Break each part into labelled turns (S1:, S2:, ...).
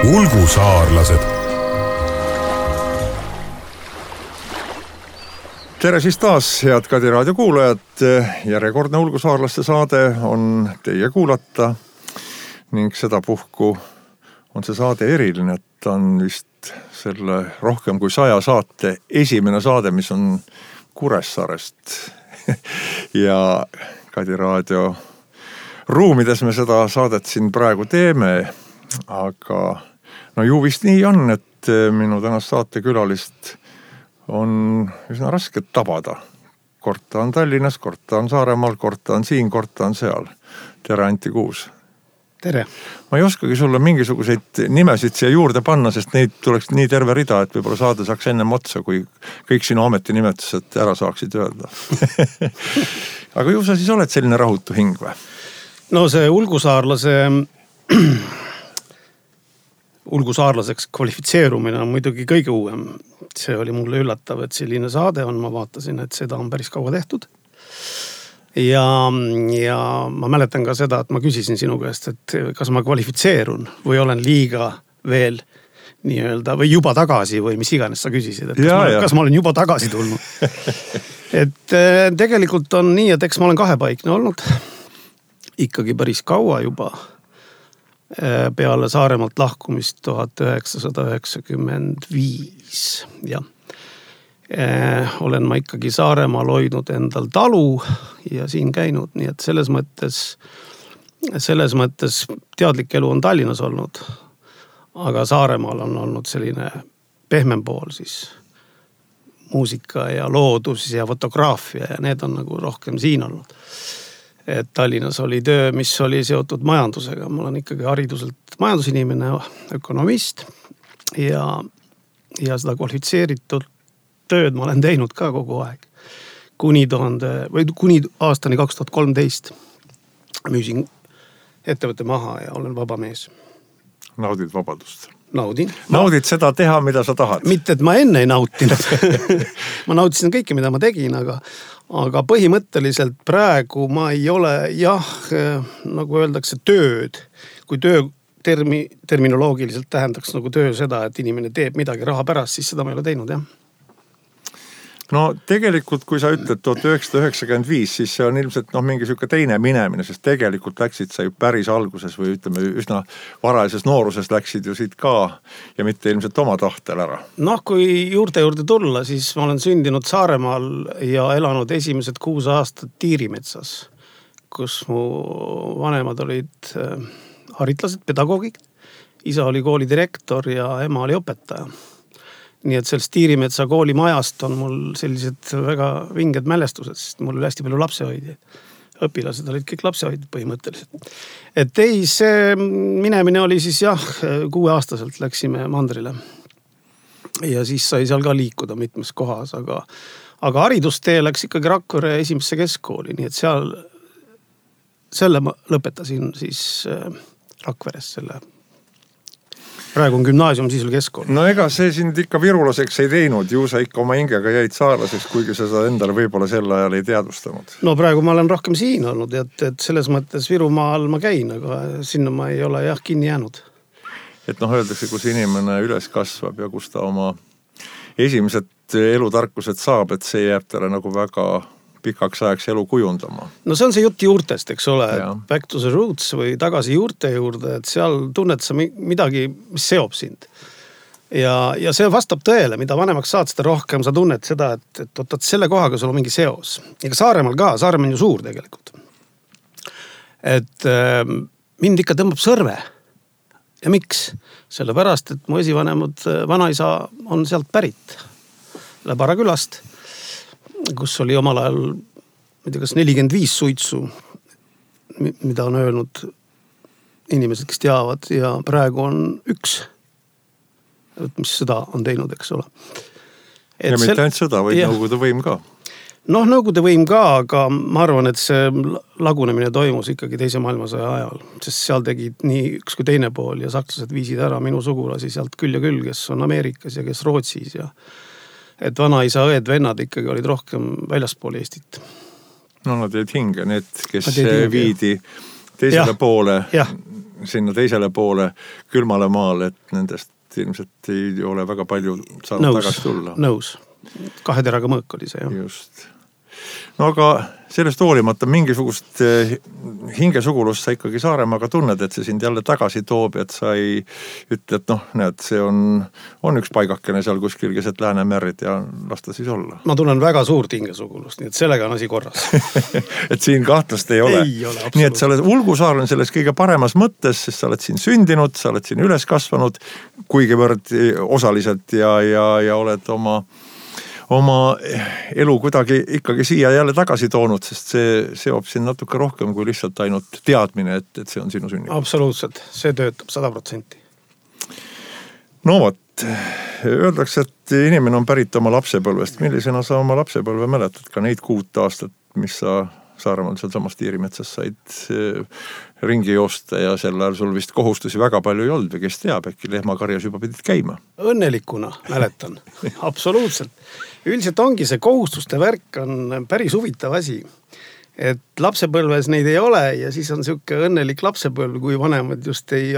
S1: Ulgusaarlased. Tere siis taas, head Kadi raadio kuulajad. Järjekordne Ulgusaarlaste saade on teie kuulata ning sedapuhku on see saade eriline, et on vist selle rohkem kui 100 saate esimene saade, mis on Kuressaarest. Ja Kadi raadio ruumides me seda saadet siin praegu teeme, aga no ju vist nii on, et minu tänast saatekülalist on üsna raske tabada. Kord ta on Tallinnas, kord ta on Saaremaal, kord ta on siin, kord ta on seal. Tere, Anti Kuus.
S2: Tere.
S1: Ma ei oskagi sulle mingisuguseid nimesid siia juurde panna, sest neid tuleks nii terve rida, et võib-olla saade saaks ennem otsa, kui kõik sinu ametinimetused ära saaksid öelda. Aga ju sa siis oled selline rahutu hing või?
S2: No see ulgusaarlaseks kvalifitseerumine on muidugi kõige uuem. See oli mulle üllatav, et selline saade on. Ma vaatasin, et seda on päris kaua tehtud. Ja ma mäletan ka seda, et ma küsisin sinu käest, et kas ma kvalifitseerun või olen liiga veel nii-öelda või juba tagasi või mis iganes sa küsisid. Et kas ma olen juba tagasi tulnud. Et tegelikult on nii, et eks ma olen kahepaikne olnud. Ikkagi päris kaua juba. Peale Saaremaalt lahkumist 1995. Ja olen ma ikkagi Saaremaal hoidnud endal talu ja siin käinud. Nii et selles mõttes teadlik elu on Tallinnas olnud. Aga Saaremaal on olnud selline pehmem pool siis muusika ja loodus ja fotograafia ja need on nagu rohkem siin olnud. Et Tallinnas oli töö, mis oli seotud majandusega. Ma olen ikkagi hariduselt majandusinimene, ökonomist ja seda kvalifitseeritud tööd ma olen teinud ka kogu aeg. Kuni aastani 2013 müüsin ettevõtte maha ja olen vaba mees.
S1: Naudid vabadust?
S2: Naudin.
S1: Naudid seda teha, mida sa tahad?
S2: Mitte, et ma enne ei nautinud. Ma nautisin kõike, mida ma tegin, aga põhimõtteliselt praegu ma ei ole, nagu öeldakse, tööd. Kui töö terminoloogiliselt tähendaks nagu töö seda, et inimene teeb midagi raha pärast, siis seda ma ei ole teinud, jah.
S1: No tegelikult, kui sa ütled 1995, siis see on ilmselt mingi siuke teine minemine, sest tegelikult läksid sa ju päris alguses või ütleme üsna varajases nooruses läksid ju siit ka ja mitte ilmselt oma tahtel ära.
S2: Kui juurde tulla, siis ma olen sündinud Saaremaal ja elanud esimesed 6 aastat Tiirimetsas, kus mu vanemad olid haritlased, pedagoogid. Isa oli kooli direktor ja ema oli õpetaja. Nii et sellest Tiirimetsa kooli majast on mul sellised väga vinged mälestused, sest mul oli hästi palju lapsehoidjaid. Õpilased olid kõik lapsehoidjad põhimõtteliselt. Et ei, see minemine oli siis 6-aastaselt läksime mandrile. Ja siis sai seal ka liikuda mitmes kohas, aga haridustee läks ikkagi Rakvere esimesse keskkooli, nii et selle ma lõpetasin siis Rakveres selle. Praegu on gümnaasium, siis oli keskkool.
S1: No ega see sind ikka virulaseks ei teinud, ju sa ikka oma hingega jäid saarlaseks, kuigi sa seda endale võib-olla sel ajal ei teadvustanud.
S2: No praegu ma olen rohkem siin olnud, et selles mõttes Virumaal ma käin, aga sinna ma ei ole kinni jäänud.
S1: Et öeldakse, kus inimene üles kasvab ja kus ta oma esimesed elutarkused saab, et see jääb talle nagu väga pikaks ajaks elu kujundama. No see on see jutt juurtest, eks ole, back to the roots või tagasi juurte juurde, et seal tunned sa midagi, mis seob sind. Ja see vastab tõele, mida vanemaks saad, seda rohkem sa tunned seda, et selle kohaga sul on mingi seos. Ja Saaremaal ka, Saaremaa on ju suur tegelikult. Et mind ikka tõmbab sõrve. Ja miks? Sellepärast, et mu esivanemad vanaisa on sealt pärit. Läbara külast, kus oli omal ajal, ma ei tea, kas 45 suitsu, mida on öelnud inimesed, kes teavad, ja praegu on 1. Mis sõda on teinud, eks ole. Ja mitte ainult sõda, vaid Nõukogude võim ka.
S2: Nõukogude võim ka, aga ma arvan, et see lagunemine toimus ikkagi teise maailmasõja ajal, sest seal tegid nii üks kui teine pool ja sakslased viisid ära minu sugulasi sealt küll ja küll, kes on Ameerikas ja kes Rootsis ja et vanaisa õed vennad ikkagi olid rohkem väljaspool Eestit. No
S1: nad jäid hinge, need, kes viidi teisele poole sinna teisele poole külmale maale, et nendest ilmselt ei ole väga palju saanud tagasi tulla.
S2: Nõus. 2 teraga mõõk oli see, jah.
S1: Just. No aga sellest hoolimata mingisugust hingesugulust sa ikkagi Saaremaaga tunned, et see sind jälle tagasi toob, et sa ei ütle, et näed, see on üks paigakene seal kuskil keset Läänemerd ja lasta siis olla.
S2: Ma tunnen väga suurt hingesugulust, nii et sellega on asi korras.
S1: Et siin kahtlust ei ole. Nii et sa oled ulgusaarlane selles kõige paremas mõttes, sest sa oled siin sündinud, sa oled siin üles kasvanud, kuigivõrd osaliselt ja oled oma elu kuidagi ikkagi siia jälle tagasi toonud, sest see seob siin natuke rohkem kui lihtsalt ainult teadmine, et see on sinu sünnik.
S2: Absoluutselt, see töötab 100%.
S1: No vot, öeldakse, et inimene on pärit oma lapsepõlvest. Millisena sa oma lapsepõlve mäletad ka neid 6 aastat, mis sa Saaremaal seal samas Tiirimetsas said ringi joosta ja sel ajal sul vist kohustusi väga palju ei olnud või kes teab, äkki lehmakarjas juba pidid käima?
S2: Õnnelikuna mäletan, absoluutselt. Üldiselt ongi see kohustuste värk on päris huvitav asi, et lapsepõlves neid ei ole ja siis on siuke õnnelik lapsepõlv, kui vanemad just ei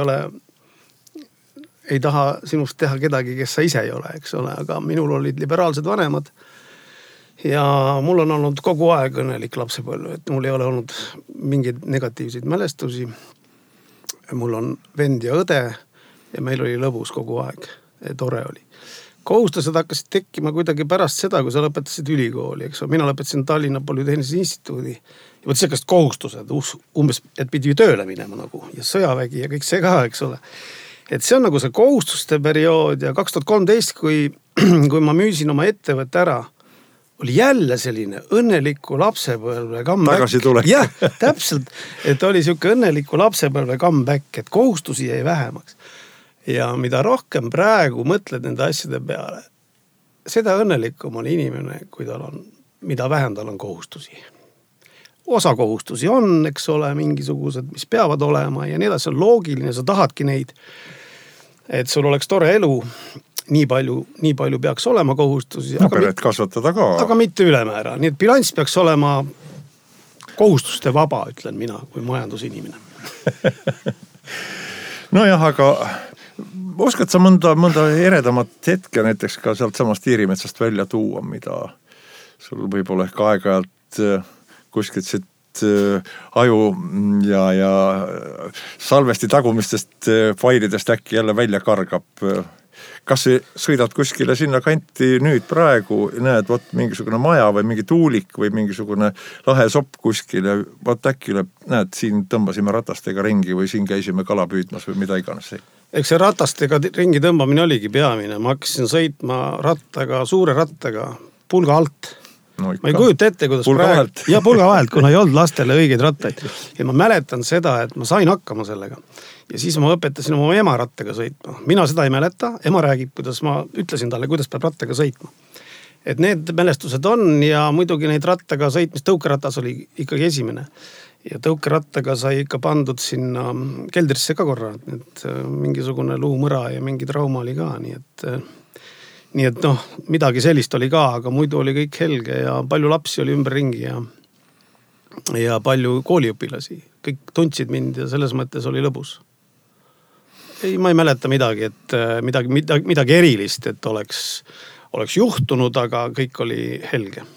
S2: taha sinust teha kedagi, kes sa ise ei ole, eks ole, aga minul olid liberaalsed vanemad ja mul on olnud kogu aeg õnnelik lapsepõlv, et mul ei ole olnud mingeid negatiivseid mälestusi. Mul on vend ja õde ja meil oli lõbus kogu aeg, tore oli. Kohustused hakkasid tekkima kuidagi pärast seda, kui sa lõpetasid ülikooli, eks ole. Mina lõpetasin Tallinna Polütehnilise instituudi ja võt sellist kohustused, umbes, et pidi ju tööle minema nagu ja sõjavägi ja kõik see ka, eks ole. Et see on nagu see kohustuste periood ja 2013, kui ma müüsin oma ettevõtte ära, oli jälle selline õnneliku lapsepõlve comeback.
S1: Tagasi tulek.
S2: Jah, täpselt, et oli siuke õnneliku lapsepõlve comeback, et kohustusi jäi vähemaks. Ja mida rohkem praegu mõtled nende asjade peale, seda õnnelikum on inimene, kui tal on, mida vähem tal on kohustusi. Osa kohustusi on, eks ole, mingisugused, mis peavad olema ja nii edasi, on loogiline, sa tahadki neid, et sul oleks tore elu, nii palju peaks olema kohustusi.
S1: No peret kasvatada ka.
S2: Aga mitte ülemäära. Nii et bilanss peaks olema kohustuste vaba, ütlen mina, kui majandusinimene.
S1: Nojah, aga oskad sa mõnda eredamat hetke näiteks ka sealt samast Tiirimetsast välja tuua, mida sul võib-olla ehk aeg-ajalt kuskilt siit aju ja salvesti tagumistest failidest äkki jälle välja kargab? Kas sõidad kuskile sinna kanti nüüd praegu, näed võt mingisugune maja või mingi tuulik või mingisugune lahe sopp kuskil ja võt äkki näed, siin tõmbasime ratastega ringi või siin käisime kala püüdmas või mida iganes.
S2: Eks see ratastega ringi tõmbamine oligi peamine. Ma hakkasin sõitma suure rattaga pulga alt. No ma ei kujuta ette, kuidas praegu... Ja pulga vahelt, kuna ei olnud lastele õigeid rattaid. Ja ma mäletan seda, et ma sain hakkama sellega. Ja siis ma õpetasin oma ema rattaga sõitma. Mina seda ei mäleta. Ema räägib, kuidas ma ütlesin talle, kuidas peab rattaga sõitma. Et need mälestused on ja muidugi neid rattaga sõitmist, tõukeratas oli ikkagi esimene. Ja tõukerattaga sai ikka pandud sinna keldrisse ka korra. Et mingisugune luumõra ja mingi trauma oli ka. Nii et midagi sellist oli ka, aga muidu oli kõik helge ja palju lapsi oli ümberringi ja palju kooliõpilasi. Kõik tundsid mind ja selles mõttes oli lõbus. Ei, ma ei mäleta midagi, et midagi erilist, et oleks juhtunud, aga kõik oli helge.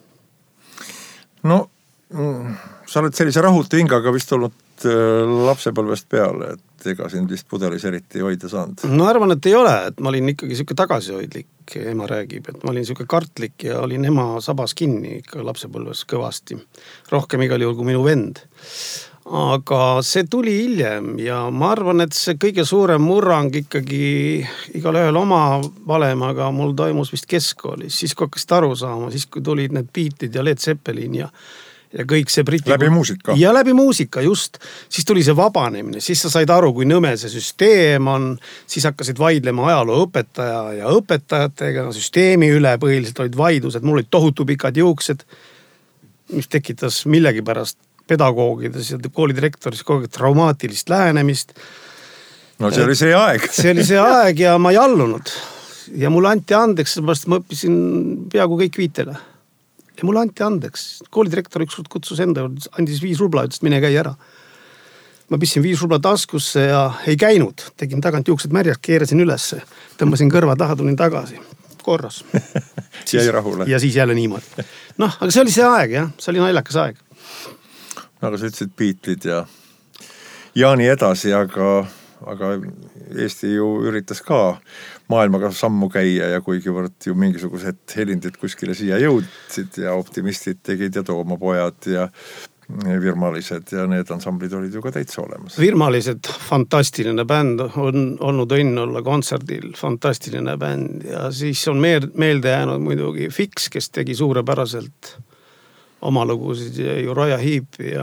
S1: No, sa oled sellise rahutu hingaga vist olnud lapsepõlvest peale, et ega sind vist pudelis eriti hoida saanud.
S2: No arvan, et ei ole, et ma olin ikkagi siuke tagasihoidlik, ema räägib, et ma olin siuke kartlik ja olin ema sabas kinni ikka lapsepõlves kõvasti. Rohkem igal juhul kui minu vend. Aga see tuli hiljem ja ma arvan, et see kõige suurem murrang ikkagi igal ühel oma valemaga mul toimus vist keskkoolis. Siis kui hakkasid aru saama, siis kui tulid need Beatles'id ja Led Zeppelin ja kõik see briti...
S1: Läbi muusika.
S2: Ja läbi muusika, just. Siis tuli see vabanemine. Siis sa said aru, kui nõme see süsteem on. Siis hakkasid vaidlema ajaloo õpetaja ja õpetajatega. Süsteemi üle põhiliselt olid vaidlused. Mul olid tohutu pikad juuksed, mis tekitas millegi pärast pedagoogides ja koolidirektoris kogu aeg traumaatilist lähenemist.
S1: No see oli see aeg.
S2: See oli see aeg ja ma ei allunud. Ja mulle anti andeks, sellepärast ma õppisin peaaegu kõik 5. Ja mulle anti andeks. Koolidirektor ükskord kutsus enda, andis 5 rubla, ütles, mine käi ära. ma pistsin 5 rubla taskusse ja ei käinud. Tegin tagant juuksed märjaks, keerasin ülesse. Tõmbasin kõrva taha, tulin tagasi. Korras.
S1: Jäi rahule.
S2: Ja siis jälle niimoodi. Noh, aga see oli see aeg, jah. See oli naljakas aeg.
S1: Aga sa ütlesid Beatlesid ja nii edasi, aga Eesti ju üritas ka maailmaga sammu käia ja kuigivõrd ju mingisugused helindid kuskile siia jõudsid ja optimistid tegid ja Toomapojad ja Virmalised ja need ansamblid olid ju ka täitsa olemas.
S2: Virmalised, fantastiline bänd, on olnud õnn olla kontserdil, fantastiline bänd ja siis on meelde jäänud muidugi Fix, kes tegi suurepäraselt oma lugusid ja Uraja Heep ja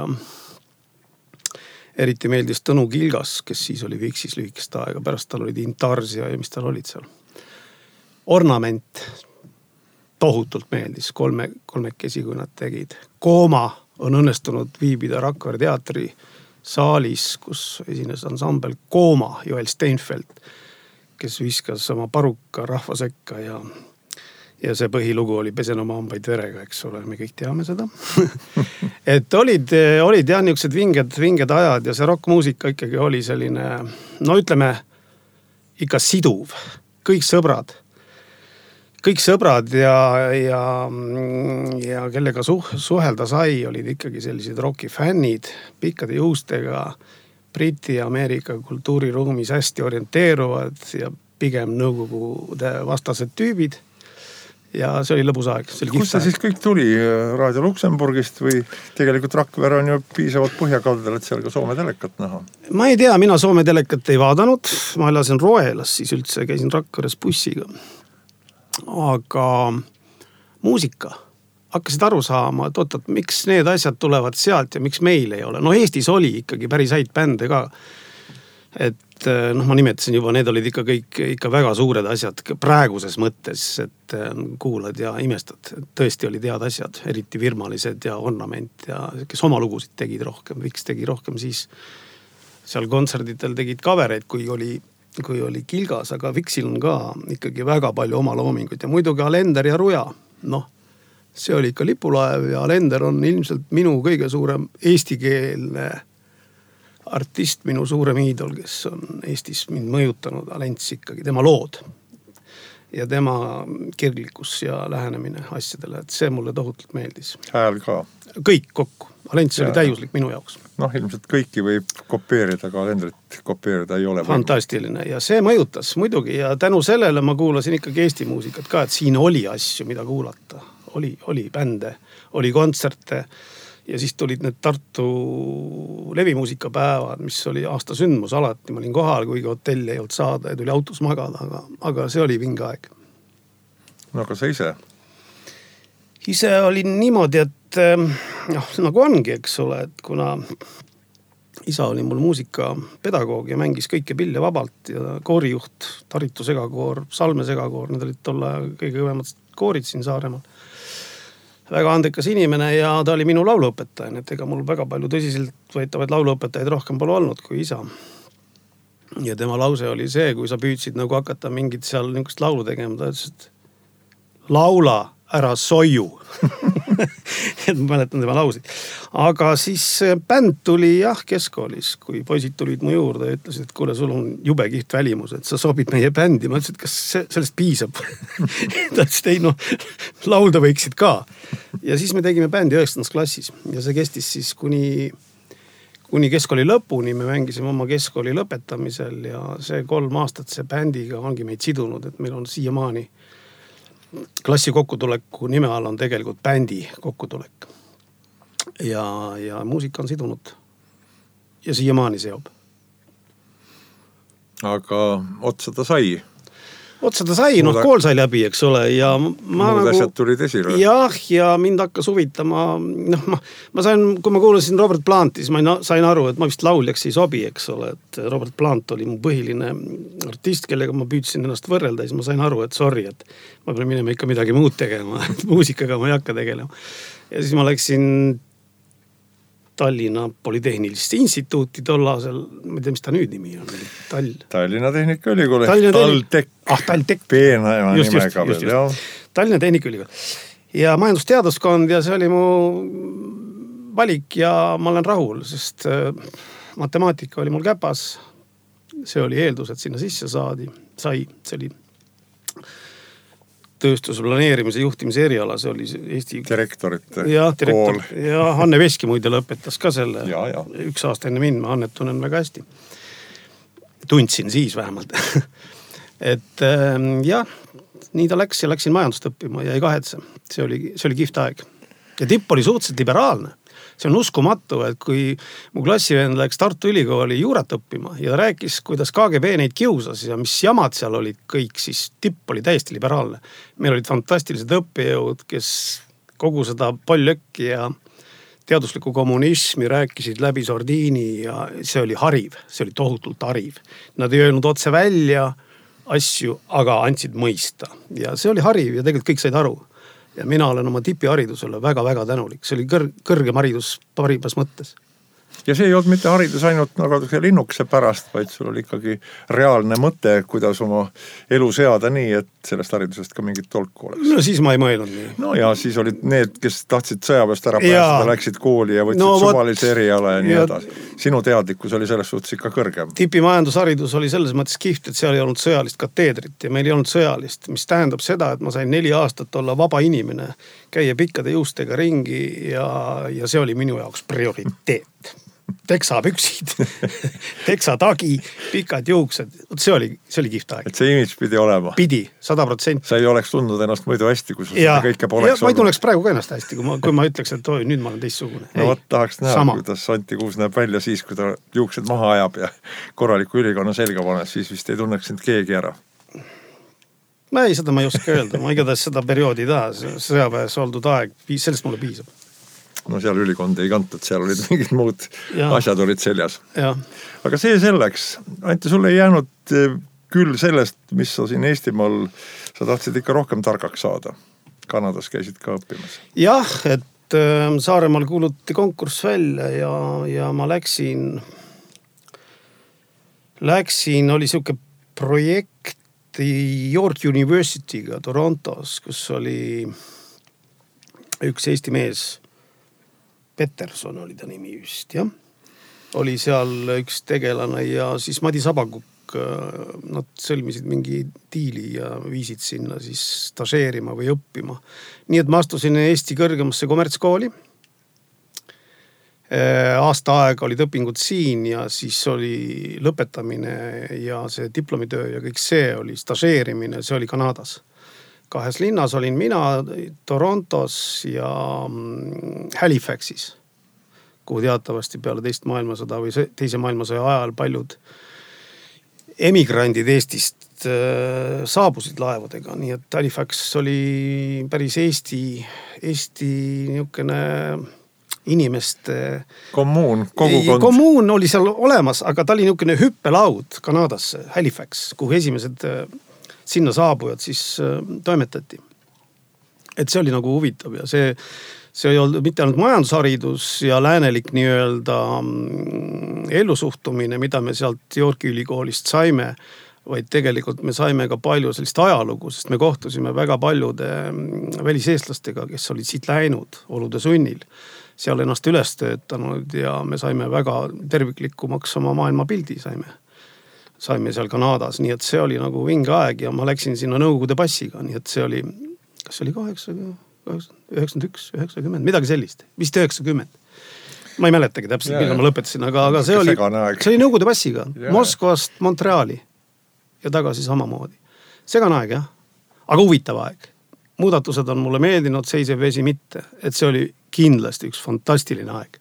S2: eriti meeldis Tõnu Kilgas, kes siis oli Fixis lühikest aega, pärast tal olid Intarsia ja mis tal olid seal. Ornament tohutult meeldis, kolmekesi, kui nad tegid. Kooma on õnnestunud viibida Rakvere teatri saalis, kus esines ansambel Kooma, Joel Steinfeld, kes viskas oma paruka rahva sekka ja see põhilugu oli Pesen oma hambaid verega, eks ole, me kõik teame seda. Et olid jah niisugused vinged ajad ja see rockmuusika ikkagi oli selline, no ütleme, ikka siduv. Kõik sõbrad ja kellega suhelda sai, olid ikkagi sellised roki fännid, pikkade juustega, Briti ja Ameerika kultuuriruumis hästi orienteeruvad ja pigem nõukogude vastased tüübid. Ja see oli lõbus aeg.
S1: Kus see siis kõik tuli? Raadio Luksemburgist või tegelikult Rakvere on ju piisavalt põhjakaldel, et seal ka Soome telekat näha?
S2: Ma ei tea, mina Soome telekat ei vaadanud. Ma elasin Roelas, siis üldse käisin Rakveres bussiga. Aga muusika hakkasid aru saama, et oot, miks need asjad tulevad sealt ja miks meil ei ole. No Eestis oli ikkagi päris häid bände ka. Et ma nimetasin juba, need olid ikka väga suured asjad praeguses mõttes, et kuulad ja imestad. Tõesti olid head asjad, eriti Virmalised ja Ornament ja kes oma lugusid tegid rohkem. Viks tegi rohkem siis seal kontserditel tegid kavereid, kui oli Kilgas, aga Viksil on ka ikkagi väga palju oma loomingut ja muidugi Alender ja Ruja. Noh, see oli ikka lipulaev ja Alender on ilmselt minu kõige suurem eestikeelne artist, minu suurem iidol, kes on Eestis mind mõjutanud, Alents ikkagi, tema lood ja tema kirglikkus ja lähenemine asjadele, et see mulle tohutult meeldis.
S1: Hääl ka?
S2: Kõik kokku. Alents oli täiuslik minu jaoks.
S1: Noh, ilmselt kõiki võib kopeerida, aga Alendrit kopeerida ei ole.
S2: Fantastiline ja see mõjutas muidugi ja tänu sellele ma kuulasin ikkagi Eesti muusikat ka, et siin oli asju, mida kuulata. Oli bände, oli kontserte ja siis tulid need Tartu levimuusikapäevad, mis oli aasta sündmus alati. Ma olin kohal, kuigi hotelli ei olnud saada ja tuli autos magada, aga see oli vinge aeg.
S1: No aga sa ise?
S2: Ise olin niimoodi, et nagu ongi, eks ole, et kuna isa oli mul muusikapedagoog ja mängis kõike pille vabalt ja koorijuht, Taritu segakoor, Salme segakoor, need olid tolle kõige kõvemad koorid siin Saaremaal. Väga andekas inimene ja ta oli minu lauluõpetaja, et ega mul väga palju tõsiselt võetavaid lauluõpetajaid rohkem pole olnud kui isa. Ja tema lause oli see, kui sa püüdsid nagu hakata mingit seal niisugust laulu tegema, ta ütles, et laula ära soju. Et ma mäletan tema lausid. Aga siis bänd tuli keskkoolis, kui poisid tulid mu juurde ja ütlesid, et kuule, sul on jube kiht välimus, et sa sobid meie bändi. Ma ütlesin, et kas sellest piisab? Ta ütles, et ei, laulda võiksid ka. Ja siis me tegime bändi 9. klassis ja see kestis siis kuni keskkooli lõpuni. Me mängisime oma keskkooli lõpetamisel ja see 3 aastat see bändiga ongi meid sidunud, et meil on siiamaani klassi kokkutuleku nime all on tegelikult bändi kokkutulek. Ja muusika on sidunud. Ja siiamaani seob.
S1: Aga otsa ta sai?
S2: Otsa ta sai, kool sai läbi, eks ole. Ja
S1: muud asjad tulid esile.
S2: Ja mind hakkas huvitama. Ma sain, kui ma kuulasin Robert Planti, siis ma sain aru, et ma vist lauljaks ei sobi, eks ole. Et Robert Plant oli mu põhiline artist, kellega ma püüdsin ennast võrrelda. Siis ma sain aru, et sorry, et ma pean minema ikka midagi muud tegema. Muusikaga ma ei hakka tegelema. Ja siis ma läksin Tallinna Polütehnilist instituuti tollaasel, ma ei tea, mis ta nüüd nimi on.
S1: Tallinna Tehnikaülikool.
S2: Taltek.
S1: Peenaema nimega veel.
S2: Tallinna Tehnikaülikool. Ja majandusteaduskond ja see oli mu valik ja ma olen rahul, sest matemaatika oli mul käpas. See oli eeldus, et sinna sisse sai. See oli tööstuse planeerimise juhtimise eriala, see oli Eesti
S1: direktorite
S2: kool. Ja Anne Veski muide lõpetas ka selle
S1: ja.
S2: 1 aasta enne mind, ma Annet tunnen väga hästi. Tundsin siis vähemalt. Et jah, nii ta läks ja läksin majandust õppima ja ei kahetse. See oli kihvt aeg. Ja tipp oli suhteliselt liberaalne. See on uskumatu, et kui mu klassivend läks Tartu Ülikooli juurat õppima ja ta rääkis, kuidas KGB neid kiusas ja mis jamad seal olid kõik, siis tipp oli täiesti liberaalne. Meil olid fantastilised õppejõud, kes kogu seda pollökki ja teaduslikku kommunismi rääkisid läbi sordiini ja see oli hariv, see oli tohutult hariv. Nad ei öelnud otse välja asju, aga andsid mõista ja see oli hariv ja tegelikult kõik said aru. Ja mina olen oma tipiharidusele väga-väga tänulik. See oli kõrgem haridus parimas mõttes.
S1: Ja see ei olnud mitte haridus ainult nagu linnukese pärast, vaid sul oli ikkagi reaalne mõte, kuidas oma elu seada nii, et sellest haridusest ka mingit tolku oleks.
S2: No siis ma ei mõelnud nii.
S1: No ja siis olid need, kes tahtsid sõjaväest ära pääseda, läksid kooli ja võtsid suvalise eriala ja nii edasi. Sinu teadlikkus oli selles suhtes ikka kõrgem.
S2: Tipimajandusharidus oli selles mõttes kihvt, et seal ei olnud sõjalist kateedrit ja meil ei olnud sõjalist, mis tähendab seda, et ma sain 4 aastat olla vaba inimene, käia pikkade juustega ringi ja see oli minu jaoks prioriteet. Teksapüksid, teksatagi, pikad juuksed. See oli kihvt aeg.
S1: Et see imidž pidi olema.
S2: Pidi, 100%.
S1: Sa ei oleks tundnud ennast muidu hästi, kui seda kõike poleks
S2: olnud. Ma ei tunneks praegu ka ennast hästi, kui ma ütleks, et nüüd ma olen teistsugune.
S1: No võt tahaks näha, kuidas Anti Kuus näeb välja siis, kui ta juuksed maha ajab ja korraliku ülikonna selga panes, siis vist ei tunneks sind keegi ära.
S2: Seda ma ei oska öelda. Ma igatahes seda perioodi taha. Sõjaväes oldud aeg, sellest mulle piisab.
S1: No seal ülikonda ei kantud, seal olid mingid muud asjad olid seljas.
S2: Ja.
S1: Aga see selleks. Anti, sulle ei jäänud küll sellest, mis sa siin Eestimaal, sa tahtsid ikka rohkem targaks saada. Kanadas käisid ka õppimas.
S2: Jah, et Saaremaal kuuluti konkurss välja ja ma läksin, oli siuke projekt York University'ga Torontos, kus oli üks Eesti mees, Peterson oli ta nimi vist, jah. Oli seal üks tegelane ja siis Madi Sabakuk, nad sõlmisid mingi diili ja viisid sinna siis stažeerima või õppima. Nii et ma astusin Eesti kõrgemasse kommertskooli. Aasta aega olid õpingud siin ja siis oli lõpetamine ja see diplomitöö ja kõik see oli stažeerimine, see oli Kanadas. 2 linnas olin mina, Torontos ja Halifaxis, kuhu teatavasti peale teist maailmasõda või teise maailmasõja ajal paljud emigrandid Eestist saabusid laevadega. Nii et Halifax oli päris Eesti niisugune inimeste
S1: kommuun, kogukond.
S2: Kommuun oli seal olemas, aga ta oli niisugune hüppelaud Kanadasse, Halifax, kuhu esimesed sinna saabujad siis toimetati. Et see oli nagu huvitav ja see ei olnud mitte ainult majandusharidus ja läänelik nii-öelda ellusuhtumine, mida me sealt Yorki ülikoolist saime, vaid tegelikult me saime ka palju sellist ajalugu, sest me kohtusime väga paljude väliseestlastega, kes olid siit läinud olude sunnil, seal ennast üles töötanud ja me saime väga terviklikumaks oma maailmapildi saime seal Kanadas, nii et see oli nagu vinge aeg ja ma läksin sinna Nõukogude passiga, nii et see oli, kas oli 91, 90, midagi sellist, vist 90. Ma ei mäletagi täpselt, millal ma lõpetasin, aga see oli Nõukogude passiga, Moskvast Montreali ja tagasi samamoodi. Segane aeg, jah, aga huvitav aeg. Muudatused on mulle meeldinud, seisev vesi mitte, et see oli kindlasti üks fantastiline aeg.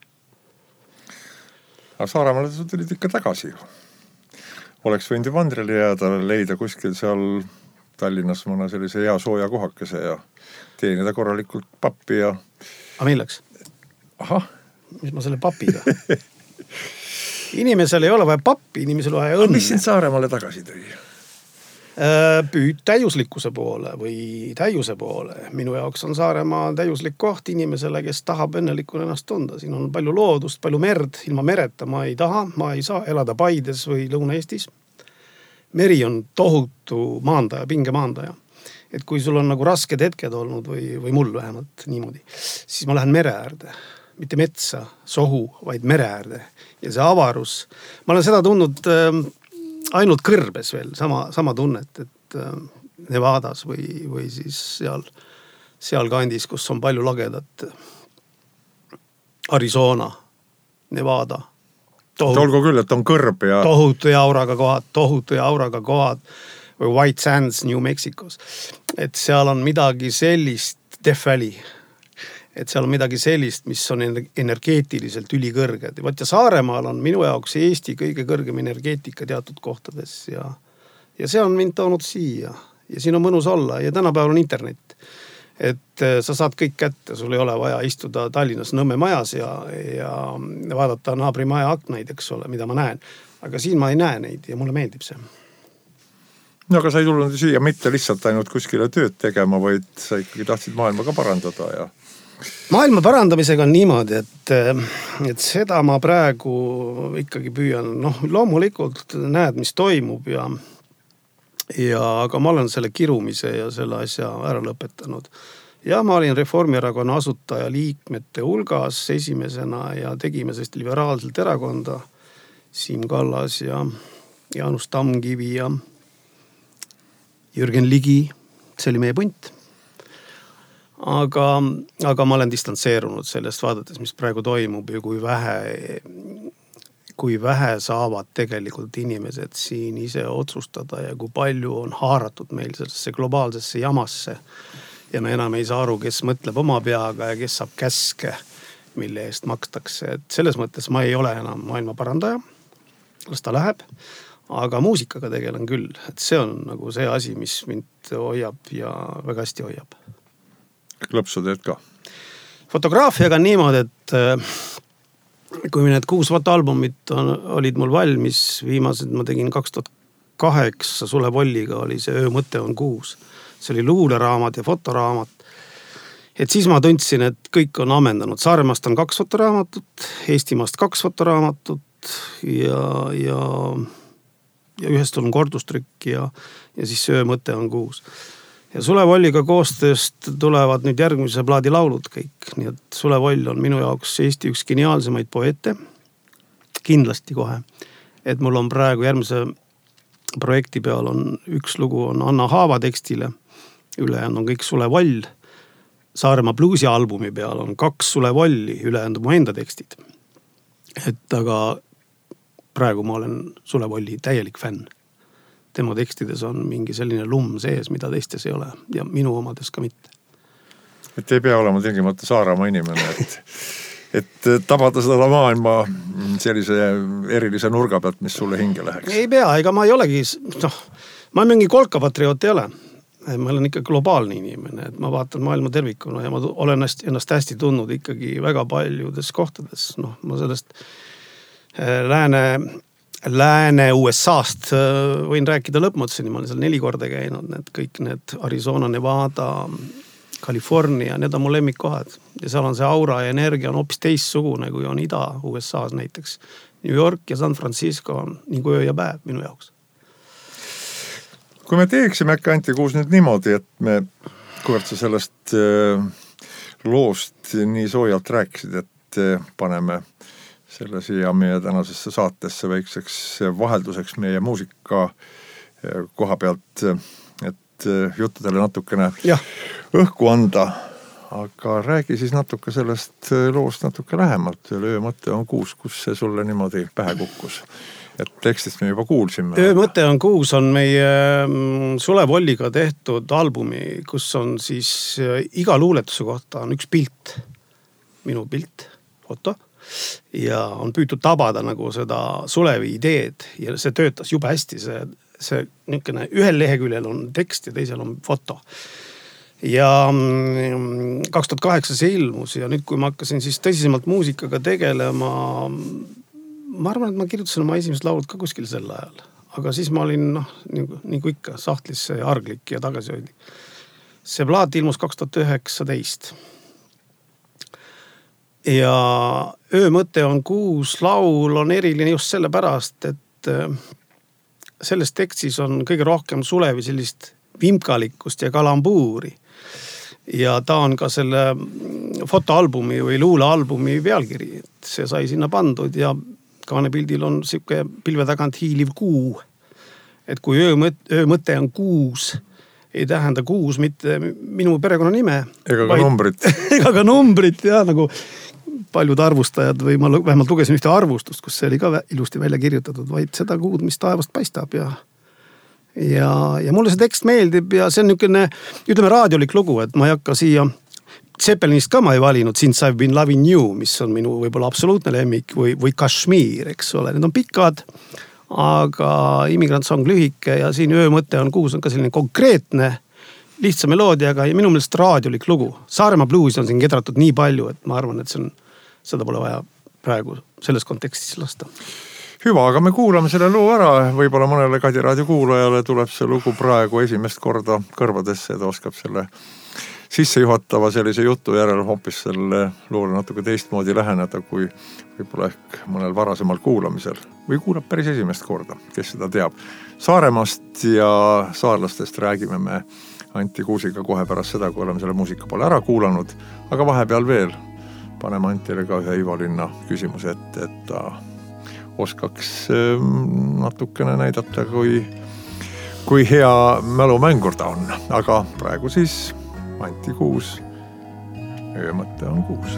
S1: Aga Saaremaale sa tulid ikka tagasi ju. Oleks võinud ju vandrile jääda, leida kuskil seal Tallinnas mõne sellise hea sooja kohakese ja teenida korralikult pappi ja...
S2: Aga milleks?
S1: Ahah.
S2: Mis ma selle papiga? Inimesel ei ole vaja pappi, inimesel vaja õnne.
S1: Mis sind Saaremaale tagasi tõi?
S2: Püüd täiuslikkuse poole või täiuse poole. Minu jaoks on Saaremaa täiuslik koht inimesele, kes tahab õnnelikuna ennast tunda. Siin on palju loodust, palju merd. Ilma mereta ma ei taha, ma ei saa elada Paides või Lõuna-Eestis. Meri on tohutu maandaja, pinge maandaja. Et kui sul on nagu rasked hetked olnud või mul vähemalt niimoodi, siis ma lähen mere äärde. mitte metsa, sohu, vaid mere äärde. Ja see avarus, ma olen seda tundnud ainult kõrbes veel, sama tunnet, et Nevadas või siis seal kandis, kus on palju lagedat. Arizona, Nevada.
S1: Olgu küll, et on kõrb ja...
S2: Tohutu ja auraga kohad. Või White Sands New Mexicos. Et seal on midagi sellist, Death Valley. Et seal on midagi sellist, mis on energeetiliselt ülikõrged. Ja Saaremaal on minu jaoks Eesti kõige kõrgem energeetika teatud kohtades. Ja see on mind toonud siia. Ja siin on mõnus olla ja tänapäeval on internet. Et sa saad kõik kätte, sul ei ole vaja istuda Tallinnas Nõmme majas ja vaadata naabri maja aknaid, eks ole, mida ma näen. Aga siin ma ei näe neid ja mulle meeldib see.
S1: No aga sa ei tulnud siia mitte lihtsalt ainult kuskile tööd tegema, vaid sa ikkagi tahtsid maailma ka parandada ja...
S2: Maailma parandamisega on niimoodi, et seda ma praegu ikkagi püüan. Loomulikult näed, mis toimub aga ma olen selle kirumise ja selle asja ära lõpetanud. Ja ma olin Reformierakonna asutaja liikmete hulgas esimesena ja tegime sellist liberaalselt erakonda. Siim Kallas ja Jaanus Tamkivi ja Jürgen Ligi. See oli meie punt. Aga ma olen distantseerunud sellest vaadates, mis praegu toimub ja kui vähe saavad tegelikult inimesed siin ise otsustada ja kui palju on haaratud meil sellesse globaalsesse jamasse. Ja me enam ei saa aru, kes mõtleb oma peaga ja kes saab käske, mille eest makstakse. Et selles mõttes ma ei ole enam maailma parandaja, las ta läheb, aga muusikaga tegelen küll. Et see on nagu see asi, mis mind hoiab ja väga hästi hoiab.
S1: Lõpsu teed ka?
S2: Fotograafiaga on niimoodi, et kui need 6 fotoalbumit olid mul valmis, viimased ma tegin 2008 Sule Volliga oli see Öö mõte on 6. See oli luuleraamat ja fotoraamat. Et siis ma tundsin, et kõik on ammendanud. Saaremaast on 2 fotoraamatut, Eestimaast 2 fotoraamatut ja ühest on kordustrükk ja siis see Öö mõte on 6. Ja Sule Volliga koostööst tulevad nüüd järgmise plaadi laulud kõik. Nii et Sule Voll on minu jaoks Eesti üks geniaalsemaid poete. Kindlasti kohe. Et mul on praegu järgmise projekti peal on üks lugu on Anna Haava tekstile. Ülejäänud on kõik Sule Voll. Saaremaa bluusi albumi peal on 2 Sule Volli, ülejäänud mu enda tekstid. Et aga praegu ma olen Sule Volli täielik fänn. Tema tekstides on mingi selline lumm sees, mida teistes ei ole ja minu omades ka mitte.
S1: Et ei pea olema tingimata Saaremaa inimene, et tabada seda maailma sellise erilise nurga pealt, mis sulle hinge läheks.
S2: Ei pea, ega ma ei olegi, ma mingi kolkapatrioot ei ole. Ma olen ikka globaalne inimene, et ma vaatan maailma tervikuna ja ma olen ennast hästi tundnud ikkagi väga paljudes kohtades. Ma sellest Lääne USA-st võin rääkida lõpmatuseni, ma olen seal 4 korda käinud, need kõik need Arizona, Nevada, California, need on mu lemmikkohad. Ja seal on see aura ja energia on hoopis teissugune, kui on ida USA-s näiteks. New York ja San Francisco on nagu öö ja päev minu jaoks.
S1: Kui me teeksime äkki Anti Kuus nüüd niimoodi, et kuivõrd sa sellest loost nii soojalt rääkisid, et paneme selle siia meie tänasesse saatesse väikseks vahelduseks meie muusika koha pealt, et juttudele natukene õhku anda. Aga räägi siis natuke sellest loost natuke lähemalt. Öö mõte on 6, kus see sulle niimoodi pähe kukkus. Et tekstist me juba kuulsime.
S2: Öö mõte on 6 on meie Sule Volliga tehtud albumi, kus on siis iga luuletuse kohta on üks pilt. Minu pilt, foto. Ja on püütud tabada nagu seda Sulevi ideed ja see töötas juba hästi. See niisugune ühel leheküljel on tekst ja teisel on foto. Ja 2008 see ilmus ja nüüd kui ma hakkasin siis tõsisemalt muusikaga tegelema, ma arvan, et ma kirjutasin oma esimesed laulud ka kuskil sel ajal. Aga siis ma olin nagu ikka sahtlisse ja arglik ja tagasihoidlik. See plaat ilmus 2019. Ja Öö mõte on 6 laul on eriline just selle pärast, et selles tekstis on kõige rohkem Sulevi sellist vimkalikkust ja kalambuuri. ja ta on ka selle fotoalbumi või luulealbumi pealkiri, et see sai sinna pandud ja kaanepildil on siuke pilve tagant hiiliv kuu. Et kui öömõte on kuus, ei tähenda kuus mitte minu perekonnanime.
S1: Ega ka numbrit.
S2: Ega ka numbrit ja nagu paljud arvustajad või ma vähemalt lugesin ühte arvustust, kus see oli ka ilusti välja kirjutatud, vaid seda kuud, mis taevast paistab ja mulle see tekst meeldib ja see on niisugune, ütleme raadiolik lugu, et ma ei hakka siia Zeppelinist ka ma ei valinud Since I've been loving you, mis on minu võib-olla absoluutne lemmik või Kashmir, eks ole, need on pikad, aga Immigrant Song lühike ja siin öömõte on kuus on ka selline konkreetne, lihtsa meloodiaga ja minu meelest raadiolik lugu. Saaremaa bluusi on siin kedratud nii palju, et ma arvan, et seda pole vaja praegu selles kontekstis lasta.
S1: Hüva, aga me kuulame selle loo ära, võib-olla mõnele Kadi raadio kuulajale tuleb see lugu praegu esimest korda kõrvadesse, et oskab selle sissejuhatava sellise jutu järel hoopis selle loole natuke teistmoodi läheneda, kui võib-olla ehk mõnel varasemal kuulamisel või kuulab päris esimest korda, kes seda teab. Saaremaast ja saarlastest räägime me Anti Kuusiga kohe pärast seda, kui oleme selle muusika poole ära kuulanud, aga vahepeal veel paneme Antile ka ühe Ivalinna küsimuse ette, et ta oskaks natukene näidata, kui hea mälumängur ta on, aga praegu siis Anti Kuus, öömõte on kuus.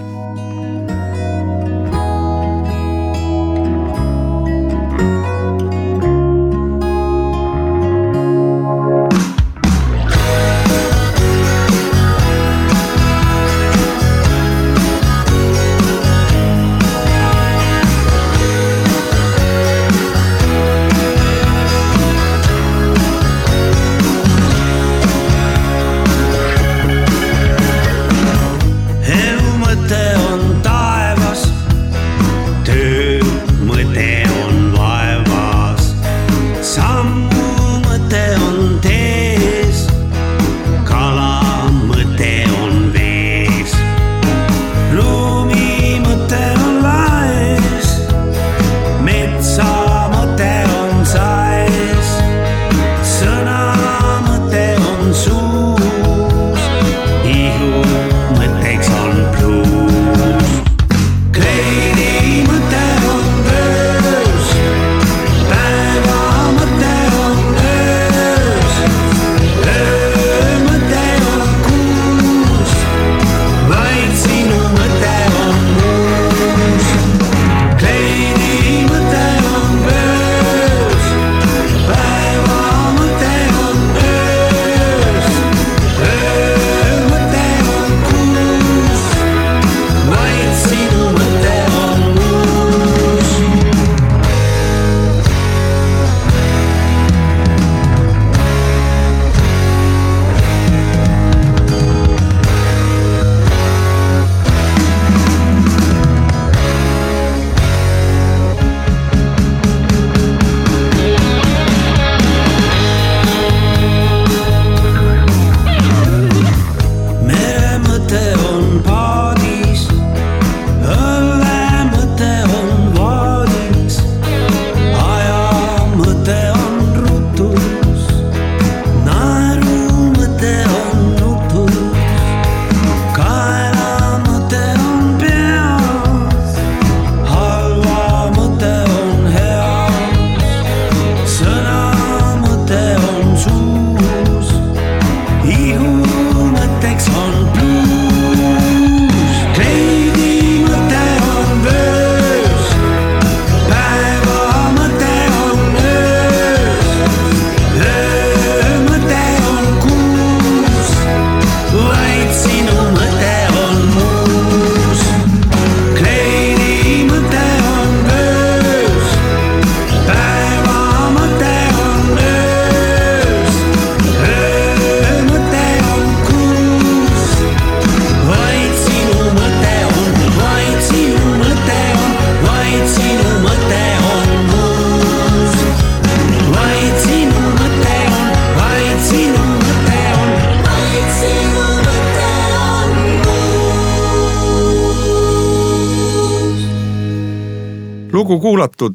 S1: Lugu kuulatud,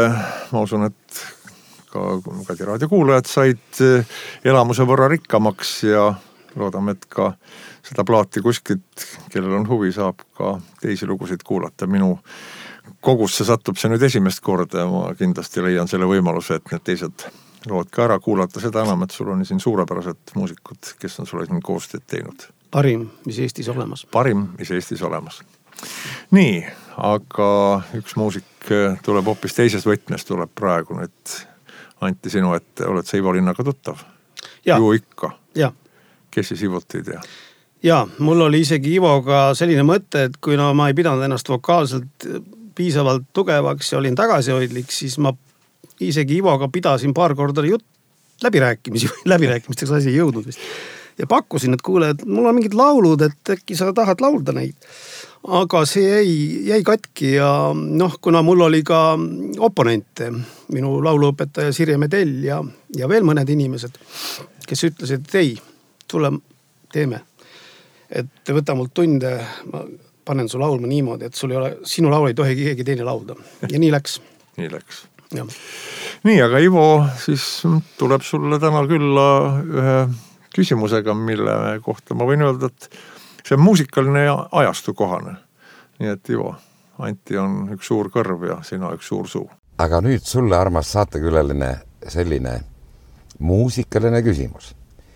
S1: ma usun, et ka Kadi raadio kuulajad said elamuse võrra rikkamaks ja loodame, et ka seda plaati kuskilt, kellel on huvi, saab ka teisi lugusid kuulata. Minu kogusse satub see nüüd esimest korda ja ma kindlasti leian selle võimaluse, et need teised lood ka ära kuulata. Seda enam, et sul on siin suurepärased muusikud, kes on sulle siin koostööd teinud.
S2: Parim, mis Eestis olemas.
S1: Parim, mis Eestis olemas. Nii, aga üks muusik tuleb hoopis teises võtmes, tuleb praegu nüüd Anti sinu, et oled sa Ivo Linnaga tuttav? Ju ikka.
S2: Ja.
S1: Kes siis Ivot ei tea?
S2: Ja, mul oli isegi Ivoga selline mõte, et kui ma ei pidanud ennast vokaalselt piisavalt tugevaks ja olin tagasihoidlik, siis ma isegi Ivoga pidasin paar korda läbirääkimisteks asi ei jõudnud vist. Ja pakkusin, et kuule, et mul on mingid laulud, et äkki sa tahad laulda neid. Aga see jäi katki ja kuna mul oli ka oponente, minu lauluõpetaja Sirje Medell ja veel mõned inimesed, kes ütlesid, et ei, tule teeme. Et võta mult tunde, ma panen su laulma niimoodi, et sinu laul ei tohi keegi teine laulda. Ja nii läks.
S1: Nii läks.
S2: Ja.
S1: Nii, aga Ivo siis tuleb sulle täna külla ühe küsimusega, mille kohta ma võin öelda, et see on muusikaline ja ajastu kohane. Nii et Ivo, Anti on üks suur kõrv ja sina üks suur suu.
S3: Aga nüüd sulle, armas saatekülaline, selline muusikaline küsimus.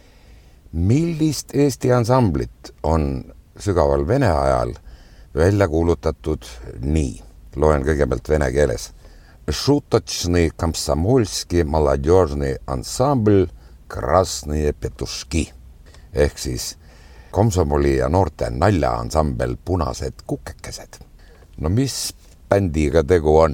S3: Millist Eesti ansamblit on sügaval vene ajal välja kuulutatud nii? Loen kõigepealt vene keeles. Šutočny komsomolski молодежный ansambl Krasnõje Petuški. Ehk siis komsomoli ja noorte nalja ansambel Punased kukekesed. No mis bändiga tegu on?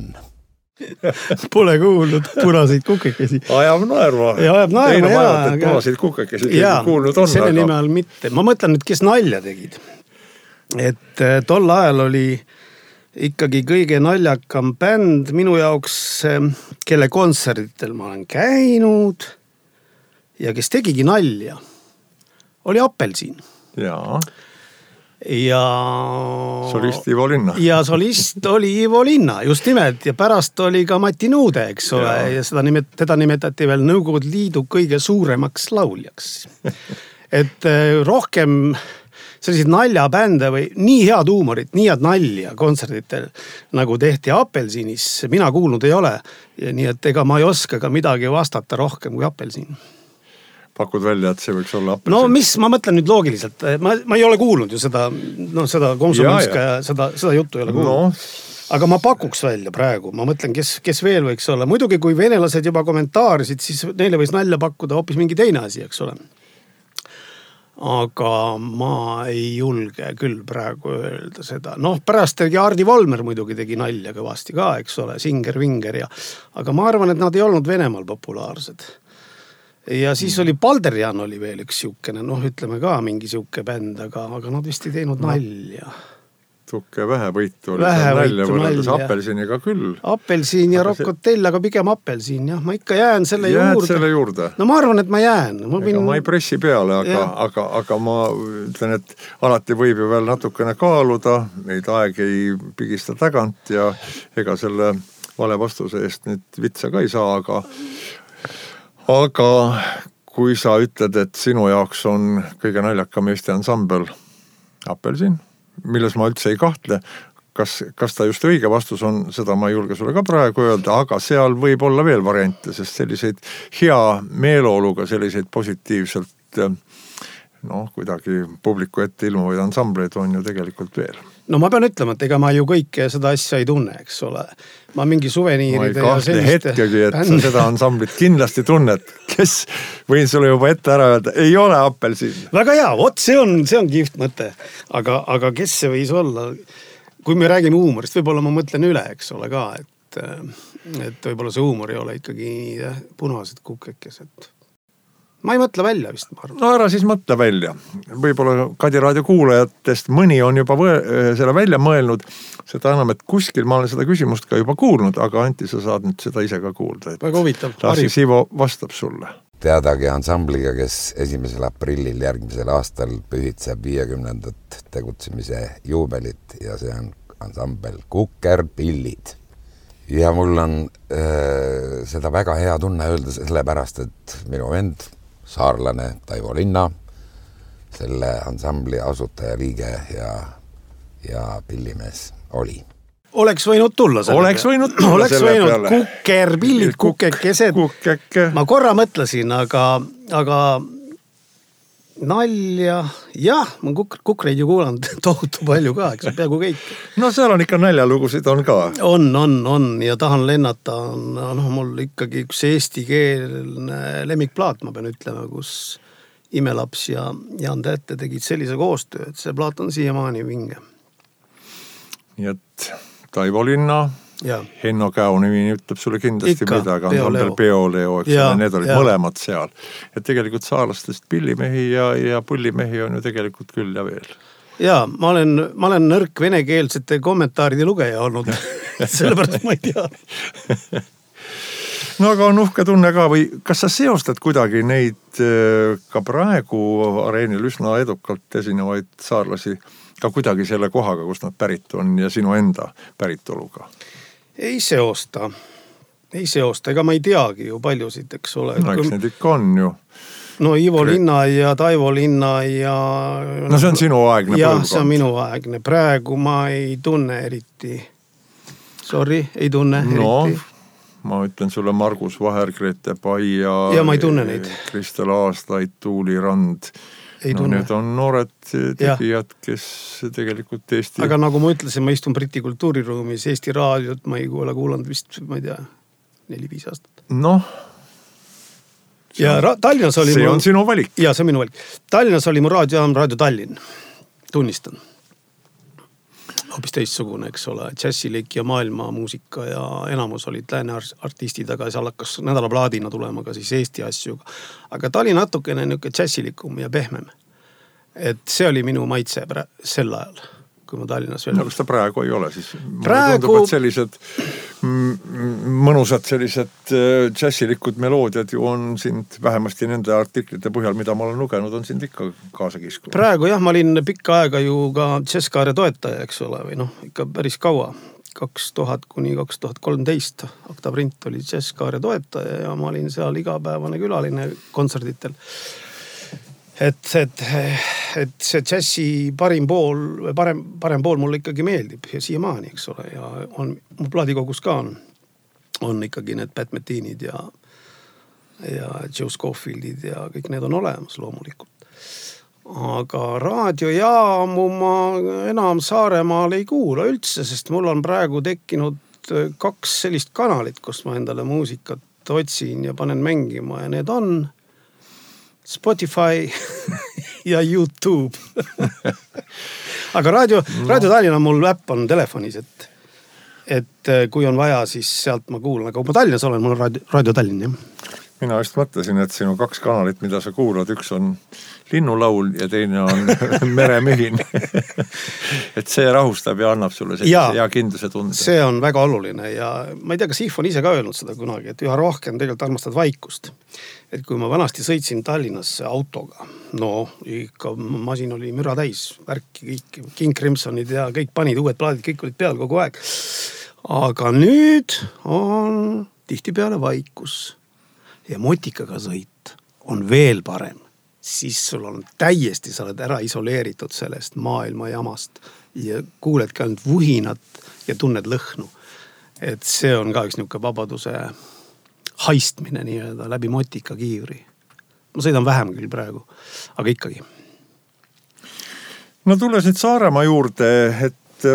S2: Pole kuulnud Punaseid kukekesi.
S1: Ajab naerma.
S2: Ajab naerma, jaa.
S1: Punaseid kukekesi kuulnud on.
S2: Selle nime all mitte. Ma mõtlen nüüd, kes nalja tegid. Et tol ajal oli ikkagi kõige naljakam bänd minu jaoks, kelle kontserditel ma olen käinud ja kes tegigi nalja, oli Apelsin.
S1: Jaa.
S2: Ja
S1: solist Ivo Linna.
S2: Ja solist oli Ivo Linna, just nimelt. Ja pärast oli ka Mati Nuude, eks ole. Ja teda nimetati veel Nõukogude Liidu kõige suuremaks lauljaks. Et rohkem selliseid naljabände või nii head huumorit, nii head nalja kontserditel, nagu tehti Apelsinis, mina kuulnud ei ole. Ja nii et ega ma ei oska ka midagi vastata rohkem kui Apelsin.
S1: Pakud välja, et see võiks olla Apelsin?
S2: No mis, ma mõtlen nüüd loogiliselt. Ma ei ole kuulnud ju seda komsomolska ja seda juttu ei ole kuulnud. No. Aga ma pakuks välja praegu. Ma mõtlen, kes veel võiks olla. Muidugi, kui venelased juba kommentaarisid, siis neile võis nalja pakkuda hoopis mingi teine asi, eks ole. Aga ma ei julge küll praegu öelda seda. Pärast tegi Hardi Volmer muidugi tegi nalja kõvasti ka, eks ole, Singer-Vinger ja. Aga ma arvan, et nad ei olnud Venemaal populaarsed. Ja siis oli Balderjan oli veel üks siukene, ütleme ka mingi siuke bänd, aga nad vist ei teinud nalja.
S1: Tukke vähevõitu oli nalja võrreldes Apelsiniga küll.
S2: Apelsin ja Rockotell, aga pigem Apelsin, jah. Ma ikka jään selle juurde.
S1: Jääd selle juurde?
S2: No ma arvan, et ma jään.
S1: Ma ei pressi peale, aga ma ütlen, et alati võib ju veel natukene kaaluda, neid aeg ei pigista tagant ja ega selle vale vastuse eest nüüd vitsa ka ei saa, aga kui sa ütled, et sinu jaoks on kõige naljakam Eesti ansambel Apelsin, milles ma üldse ei kahtle, kas ta just õige vastus on, seda ma ei julge sulle ka praegu öelda, aga seal võib olla veel variante, sest selliseid hea meeleoluga, selliseid positiivselt kuidagi publiku ette ilmuvaid ansambleid on ju tegelikult veel.
S2: No ma pean ütlema, et ega ma ju kõike seda asja ei tunne, eks ole. Ma mingi suveniiride
S1: ja selliste... Ma ei kahtle hetkegi, et sa seda ansamblit kindlasti tunnet, kes võin sulle juba ette ära öelda, ei ole Apelsin.
S2: Väga hea, see on kihvt mõte. Aga kes see võis olla? Kui me räägime huumorist, võib-olla ma mõtlen üle, eks ole ka, et võib-olla see huumor ei ole ikkagi punased kukekesed. Ma ei mõtle välja vist, ma arvan.
S1: No ära siis mõtle välja. Võib-olla Kadi Raadio kuulajatest mõni on juba selle välja mõelnud. Seda enam, et kuskil ma olen seda küsimust ka juba kuulnud, aga Anti, sa saad nüüd seda ise ka kuulda.
S2: Väga huvitav.
S1: Siis Ivo vastab sulle.
S3: Teadagi ansambliga, kes 1. aprillil järgmisel aastal pühitseb 50. tegutsemise juubelit ja see on ansambel Kukerpillid. Ja mul on seda väga hea tunne öelda sellepärast, et minu vend saarlane Taivo Linna selle ansambli asutajaliige ja pillimees oli.
S2: Oleks võinud tulla selle
S1: Oleks võinud tulla
S2: Oleks
S1: selle
S2: võinud
S1: peale.
S2: Kukker, pillid, kukekesed. Ma korra mõtlesin, aga nalja, jah, ma kukreid ju kuulanud tohutu palju ka, eks peaaegu kõik.
S1: No seal on ikka naljalugusid on ka.
S2: On ja tahan lennata, mul ikkagi üks eestikeelne lemmikplaat, ma pean ütlema, kus Imelaps ja Jaan Tätte tegid sellise koostöö, et see plaat on siiamaani vinge.
S1: Nii et Taivo Linna,
S2: ja.
S1: Henno Käonimi ütleb sulle kindlasti
S2: Ikka,
S1: midagi, ansambel Peoleo, eks ole, need olid mõlemad seal. Et tegelikult saarlastest pillimehi ja pullimehi on ju tegelikult küll ja veel.
S2: Ja, ma olen nõrk venekeelsete kommentaaride lugeja olnud, sellepärast ma ei tea.
S1: No aga on uhke tunne ka või kas sa seostad kuidagi neid ka praegu areenil üsna edukalt esinevaid saarlasi ka kuidagi selle kohaga, kus nad pärit on ja sinu enda päritoluga?
S2: Ei seosta, ega ma ei teagi ju paljusid, eks ole.
S1: No eks need ikka on ju.
S2: No Ivo Linna ja Taivo Linna ja...
S1: No see on sinu aegne
S2: põlvkond. Jah, see on minu aegne. Praegu ma ei tunne eriti. Sorry, ei tunne eriti.
S1: Ma ütlen sulle Margus Vaher, Grete Pai
S2: ja ma ei tunne neid.
S1: Kristel Aastaid, Tuuli Rand. Need on noored tegijad, kes tegelikult Eesti...
S2: Aga nagu ma ütlesin, ma istun Briti kultuuriruumis, Eesti raadiot ma ei ole kuulanud vist, ma ei tea, 4-5 aastat.
S1: Noh.
S2: Ja Tallinnas oli...
S1: See on sinu valik.
S2: Ja, see on minu valik. Tallinnas oli mu raadiojaam Radio Tallinn. Tunnistan. Hoopis teistsugune, eks ole, džässilik ja maailma muusika ja enamus olid lääne artistid, aga seal hakkas nädalaplaadina tulema ka siis Eesti asju. Aga ta oli natukene niuke džässilikum ja pehmem. Et see oli minu maitse sel ajal, kui ma Tallinnas veel...
S1: No kas ta praegu ei ole siis? Praegu... Tundub, et sellised mõnusad sellised džässilikud meloodiad ju on sind, vähemasti nende artiklite põhjal, mida ma olen lugenud, on sind ikka kaasa kiskunud.
S2: Praegu jah, ma olin pikka aega ju ka džässkaare toetaja, eks ole, või ikka päris kaua. 2000 kuni 2013 Oktabrint oli džässkaare toetaja ja ma olin seal igapäevane külaline kontserditel. Et see džässi parem pool mulle ikkagi meeldib ja siiamaani, eks ole, ja mu plaadikogus ka on ikkagi need Pat Metinid ja Joe Scofieldid ja kõik need on olemas loomulikult. Aga raadiojaamu ma enam Saaremaal ei kuula üldse, sest mul on praegu tekkinud 2 sellist kanalit, kus ma endale muusikat otsin ja panen mängima ja need on Spotify ja YouTube. Aga Radio Tallinn on mul äpp on telefonis, et kui on vaja, siis sealt ma kuulan. Aga kui ma Tallinnas olen, mul on Radio Tallinn, jah.
S1: Mina just mõtlesin, et sinu 2 kanalit, mida sa kuulad, üks on Linnulaul ja teine on Meremehin. Et see rahustab ja annab sulle hea kindluse tunde.
S2: See on väga oluline ja ma ei tea, kas Ihv on ise ka öelnud seda kunagi, et üha rohkem tegelikult armastad vaikust. Et kui ma vanasti sõitsin Tallinnasse autoga, ikka masin oli müra täis, värki kõik, King Crimsonid ja kõik panid, uued plaadid, kõik olid peal kogu aeg. Aga nüüd on tihtipeale vaikus ja motikaga sõit on veel parem. Siis sul on täiesti, sa oled ära isoleeritud sellest maailma jamast ja kuuledki ainult vuhinat ja tunned lõhnu. Et see on ka üks niuke vabaduse haistmine nii-öelda läbi motika kiivri. Ma sõidan vähem küll praegu, aga ikkagi.
S1: No tulles nüüd Saaremaa juurde, et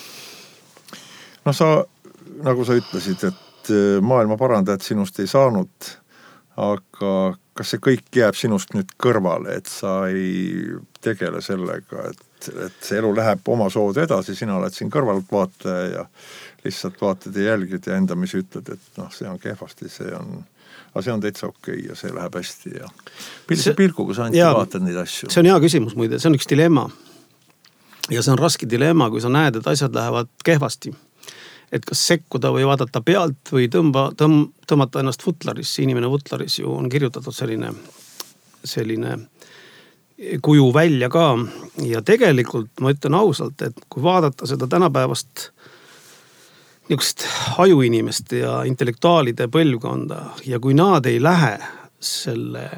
S1: sa, nagu sa ütlesid, et maailma parandajad sinust ei saanud, aga kas see kõik jääb sinust nüüd kõrvale, et sa ei tegele sellega, et see elu läheb oma soodu edasi, sina oled siin kõrvalt vaataja ja lihtsalt vaatad ja jälgid ja endamisi ütled, et see on kehvasti, aga see on täitsa okei ja see läheb hästi ja millise pilguga sa ainult vaatad neid asju?
S2: See on hea küsimus muide, see on üks dilemma ja see on raske dilemma, kui sa näed, et asjad lähevad kehvasti. Et kas sekkuda või vaadata pealt või tõmmata ennast futlarisse. Inimene futlaris ju on kirjutatud selline kuju välja ka. Ja tegelikult ma ütlen ausalt, et kui vaadata seda tänapäevast niisugust hajuinimeste ja intellektuaalide põlvkonda ja kui nad ei lähe selle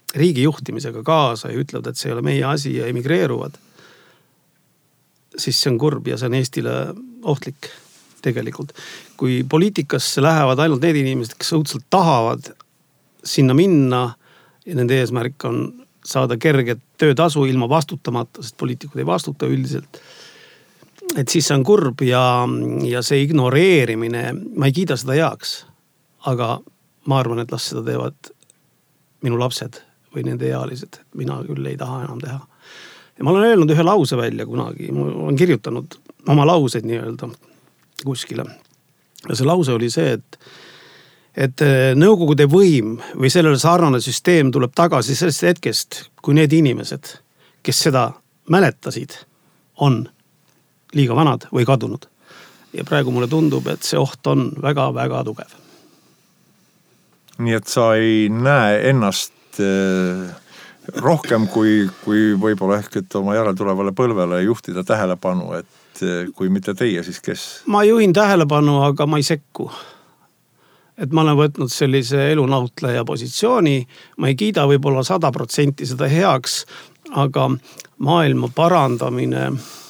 S2: riigi juhtimisega kaasa ja ütlevad, et see ei ole meie asi ja emigreeruvad, siis see on kurb ja see on Eestile ohtlik tegelikult. Kui poliitikasse lähevad ainult need inimesed, kes õudselt tahavad sinna minna ja nende eesmärk on saada kerget töötasu ilma vastutamata, sest poliitikud ei vastuta üldiselt. Et siis see on kurb ja see ignoreerimine, ma ei kiida seda heaks, aga ma arvan, et las seda teevad minu lapsed või nende ealised. Mina küll ei taha enam teha. Ja ma olen öelnud ühe lause välja kunagi, ma olen kirjutanud oma lauseid nii-öelda kuskile. Ja see lause oli see, et nõukogude võim või sellele sarnane süsteem tuleb tagasi sellest hetkest, kui need inimesed, kes seda mäletasid, on liiga vanad või kadunud. Ja praegu mulle tundub, et see oht on väga-väga tugev.
S1: Nii et sa ei näe ennast rohkem kui võib-olla ehk et oma järeltulevale põlvele juhtida tähelepanu, et kui mitte teie, siis kes?
S2: Ma juhin tähelepanu, aga ma ei sekku. Et ma olen võtnud sellise elunautleja positsiooni, ma ei kiida võib-olla 100% seda heaks, aga maailma parandamine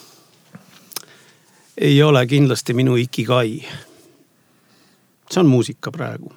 S2: ei ole kindlasti minu ikigai. See on muusika praegu.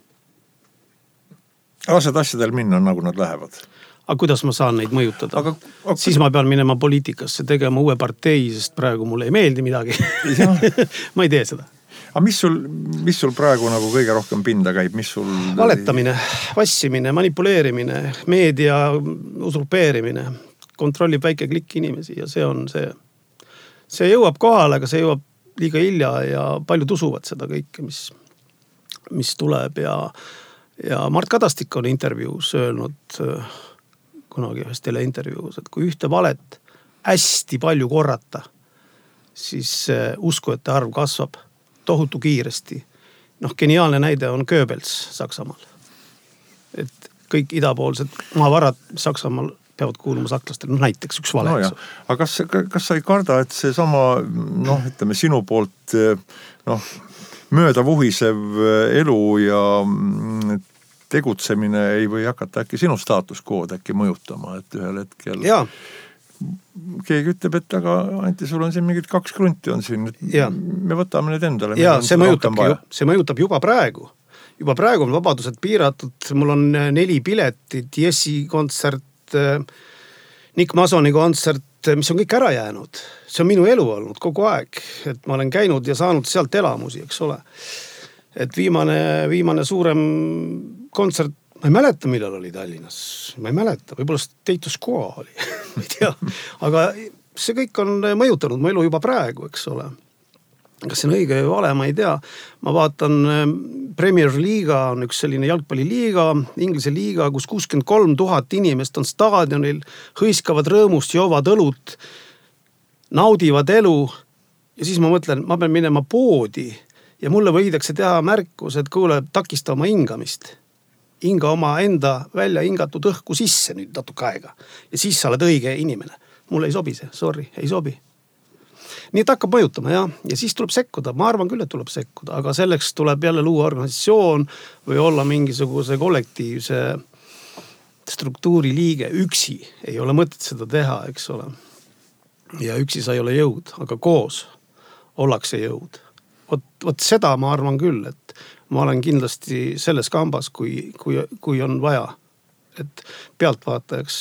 S1: Lased asjadel minna, nagu nad lähevad.
S2: Aga kuidas ma saan neid mõjutada? Siis ma pean minema poliitikasse tegema uue partei, sest praegu mulle ei meeldi midagi. Ma ei tee seda.
S1: Aga mis sul praegu nagu kõige rohkem pinda käib?
S2: Valetamine, vassimine, manipuleerimine, meedia usurpeerimine, kontrollib väike klikk inimesi ja see on see. See jõuab kohale, aga see jõuab liiga hilja ja paljud usuvad seda kõike, mis tuleb ja Mart Kadastik on intervjuus öelnud kunagi ühes teleintervjuus, et kui ühte valet hästi palju korrata, siis uskujate arv kasvab tohutu kiiresti. Geniaalne näide on Goebbels Saksamaal. Et kõik idapoolsed maavarad Saksamaal peavad kuuluma saklastel, näiteks üks vale.
S1: Aga kas sa ei karda, et see sama, ütleme sinu poolt möödavuhisev elu ja tegutsemine ei või hakata äkki sinu staatuskood äkki mõjutama, et ühel hetkel keegi ütleb, et aga Anti, sul on siin mingid 2 krunti on siin, me võtame need endale.
S2: See mõjutab juba praegu. Juba praegu on vabadused piiratud, mul on 4 piletit, Jessi kontsert, Nick Masoni kontsert, mis on kõik ära jäänud. See on minu elu olnud kogu aeg, et ma olen käinud ja saanud sealt elamusi, eks ole. Et viimane suurem kontsert, ma ei mäleta, millal oli Tallinnas. Ma ei mäleta, võib-olla Status Quo oli, ma ei tea. Aga see kõik on mõjutanud mu elu juba praegu, eks ole. Kas see on õige või vale, ma ei tea. Ma vaatan Premier Liiga on üks selline jalgpalliliiga, Inglise liiga, kus 63 000 inimest on staadionil, hõiskavad rõõmust, joovad õlut, naudivad elu ja siis ma mõtlen, ma pean minema poodi ja mulle võidakse teha märkus, et kuule, takista oma hingamist. Hinga oma enda välja hingatud õhku sisse nüüd natuke aega ja siis sa oled õige inimene. Mulle ei sobi see, sorry, ei sobi. Nii et hakkab mõjutama ja siis tuleb sekkuda, ma arvan küll, et tuleb sekkuda, aga selleks tuleb jälle luua organisatsioon või olla mingisuguse kollektiivse struktuuri liige. Üksi ei ole mõtet seda teha, eks ole. Ja üksi sa ei ole jõud, aga koos ollakse jõud. Vot seda ma arvan küll, et ma olen kindlasti selles kambas, kui on vaja. Et pealtvaatajaks,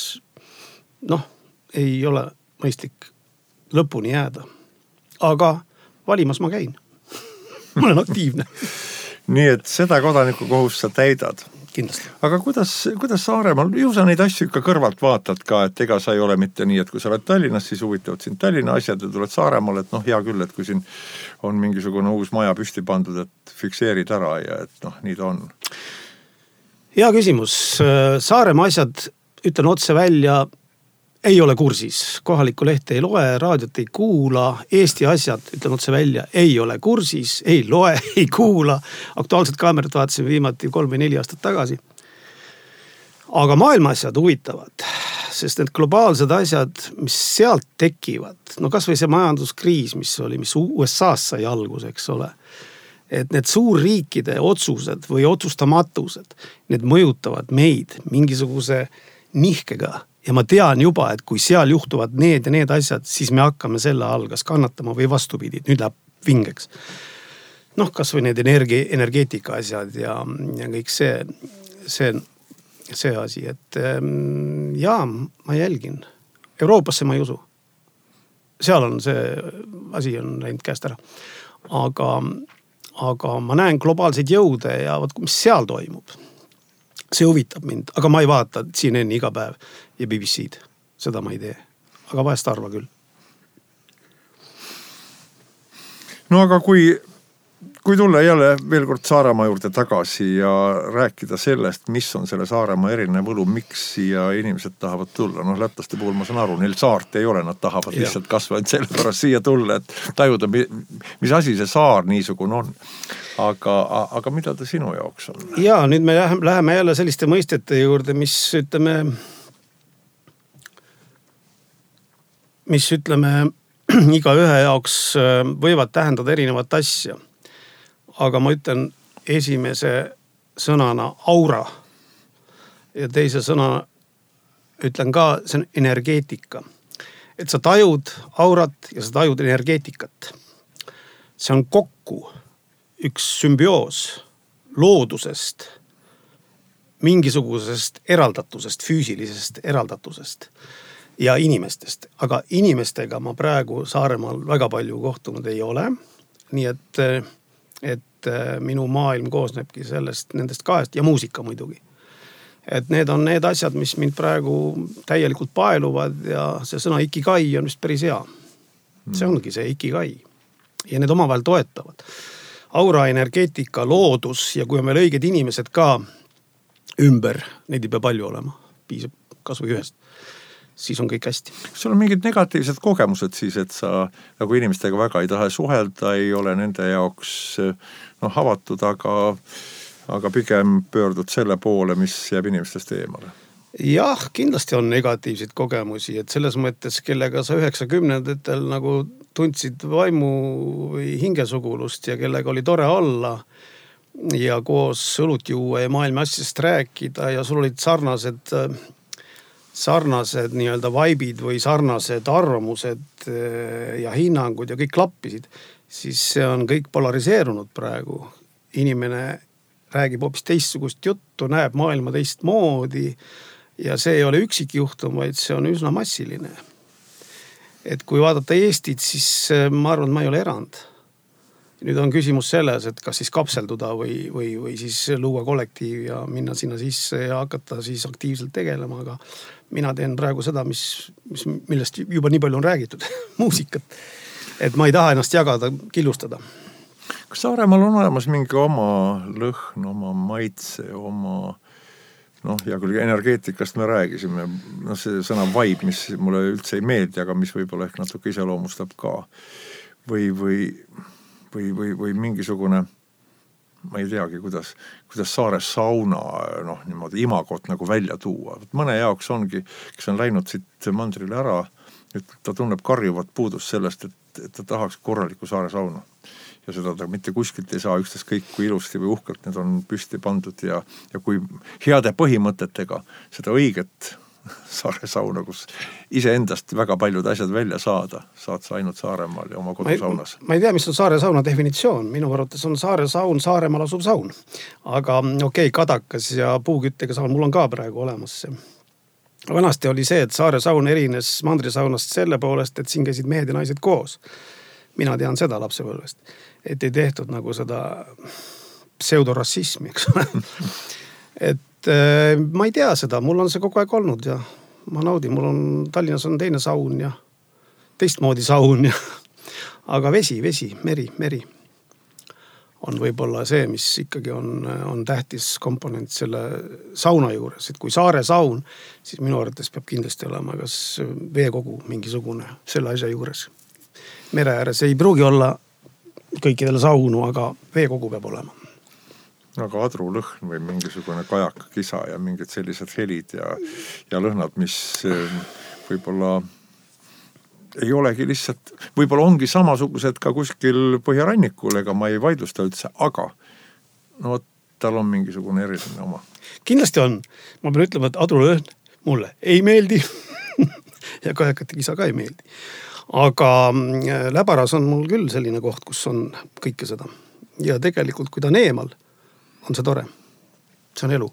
S2: ei ole mõistlik lõpuni jääda. Aga valimas ma käin. Ma olen aktiivne.
S1: Nii et seda kodanikukohust sa täidad.
S2: Kindlasti.
S1: Aga kuidas Saaremaal, ju sa neid asju ikka kõrvalt vaatad ka, et ega sa ei ole mitte nii, et kui sa oled Tallinnas, siis huvitavad siin Tallinna asjad ja tuled Saaremaal, et hea küll, et kui siin on mingisugune uus maja püsti pandud, et fikseerid ära ja et nii ta on.
S2: Hea küsimus. Saaremaa asjad, ütlen otse välja, ei ole kursis. Kohalikku lehte ei loe, raadiot ei kuula, Eesti asjad, ütlen otse välja, ei ole kursis, ei loe, ei kuula. Aktuaalset kaamerat vaatasin viimati 3 või 4 aastat tagasi. Aga maailma asjad huvitavad, sest need globaalsed asjad, mis sealt tekivad, kas või see majanduskriis, mis USA-s sai algus, eks ole. Et need suurriikide otsused või otsustamatused, need mõjutavad meid mingisuguse nihkega ja ma tean juba, et kui seal juhtuvad need ja need asjad, siis me hakkame selle all kas kannatama või vastupidi, nüüd läheb vingeks. Noh, kas või need energeetika asjad ja kõik see asi, et jaa, ma jälgin. Euroopasse ma ei usu. Seal on see asi on läinud käest ära. Aga ma näen globaalseid jõude ja vaat, mis seal toimub. See huvitab mind, aga ma ei vaata CNN iga päev ja BBC-d. Seda ma ei tee. Aga vahest arva küll.
S1: No aga kui tulla jälle veel kord Saaremaa juurde tagasi ja rääkida sellest, mis on selle Saaremaa erinev võlu, miks siia inimesed tahavad tulla. Noh, lätlaste puhul ma saan aru, neil saart ei ole, nad tahavad lihtsalt kasvanud selle pärast siia tulla, et tajuda, mis asi see saar niisugune on. Aga mida ta sinu jaoks on?
S2: Jaa, nüüd me läheme jälle selliste mõistete juurde, mis ütleme iga ühe jaoks võivad tähendada erinevat asja. Aga ma ütlen esimese sõnana aura ja teise sõna ütlen ka, see on energeetika. Et sa tajud aurat ja sa tajud energeetikat. See on kokku üks sümbioos loodusest, mingisugusest eraldatusest, füüsilisest eraldatusest ja inimestest. Aga inimestega ma praegu Saaremaal väga palju kohtunud ei ole. Nii et minu maailm koosnebki nendest kahest ja muusika muidugi. Et need on need asjad, mis mind praegu täielikult paeluvad ja see sõna ikigai on vist päris hea. See ongi see ikigai. Ja need omavahel toetavad. Aura, energeetika, loodus ja kui on veel õiged inimesed ka ümber, neid ei pea palju olema, piisab kas või ühest. Siis on kõik hästi.
S1: Kas sul on mingid negatiivsed kogemused siis, et sa nagu inimestega väga ei taha suhelda, ei ole nende jaoks avatud, aga pigem pöördud selle poole, mis jääb inimestest eemale?
S2: Jah, kindlasti on negatiivseid kogemusi, et selles mõttes, kellega sa 90-ndatel nagu tundsid vaimu või hingesugulust ja kellega oli tore olla ja koos õlut juua ja maailma asjast rääkida ja sul olid sarnased nii-öelda vaibid või sarnased arvamused ja hinnangud ja kõik klappisid, siis see on kõik polariseerunud praegu. Inimene räägib hoopis teistsugust juttu, näeb maailma teistmoodi ja see ei ole üksikjuhtum, vaid see on üsna massiline. Et kui vaadata Eestit, siis ma arvan, et ma ei ole erand. Nüüd on küsimus selles, et kas siis kapselduda või siis luua kollektiiv ja minna sinna sisse ja hakata siis aktiivselt tegelema, aga mina teen praegu seda, millest juba nii palju on räägitud, muusikat. Et ma ei taha ennast jagada, killustada.
S1: Kas Saaremaal on olemas mingi oma lõhn, oma maitse, oma ja küll energeetikast me räägisime, see sõna vibe, mis mulle üldse ei meeldi, aga mis võib-olla ehk natuke iseloomustab ka. Või mingisugune, ma ei teagi, kuidas Saare sauna niimoodi imagot nagu välja tuua. Mõne jaoks ongi, kes on läinud siit mandrile ära, et ta tunneb karjuvat puudust sellest, et ta tahaks korraliku Saare sauna. Ja seda ta mitte kuskilt ei saa, ükstas kõik kui ilusti või uhkelt need on püsti pandud ja kui heade põhimõtetega seda õiget Saare sauna, kus iseendast väga paljud asjad välja saad sa ainult Saaremaal ja oma kodusaunas.
S2: Ma ei tea, mis on Saare sauna definitsioon. Minu arvates on Saare saun Saaremaal asuv saun. Aga kadakas ja puuküttega saun mul on ka praegu olemas see. Vanasti oli see, et Saare saun erines mandrisaunast selle poolest, et siin käisid mehed ja naised koos. Mina tean seda lapsepõlvest, et ei tehtud nagu seda pseudorassismi, eks ole. Et ma ei tea seda, mul on see kogu aeg olnud ja ma naudin, Tallinnas on teine saun ja teistmoodi saun ja aga vesi, meri on võib-olla see, mis ikkagi on tähtis komponent selle sauna juures, et kui Saare saun, siis minu arvates peab kindlasti olema kas veekogu mingisugune selle asja juures. Mere ääres ei pruugi olla kõikidele saunu, aga veekogu peab olema.
S1: Aga adrulõhn või mingisugune kajakakisa ja mingid sellised helid ja lõhnad, mis võib-olla ei olegi lihtsalt, võib-olla ongi samasugused ka kuskil Põhjarannikul, ega ma ei vaidlusta üldse, aga tal on mingisugune eriline oma.
S2: Kindlasti on. Ma pean ütlema, et adrulõhn mulle ei meeldi ja kajakate kisa ka ei meeldi. Aga Läbaras on mul küll selline koht, kus on kõike seda. Ja tegelikult, kui ta on eemal, on see tore. See on elu.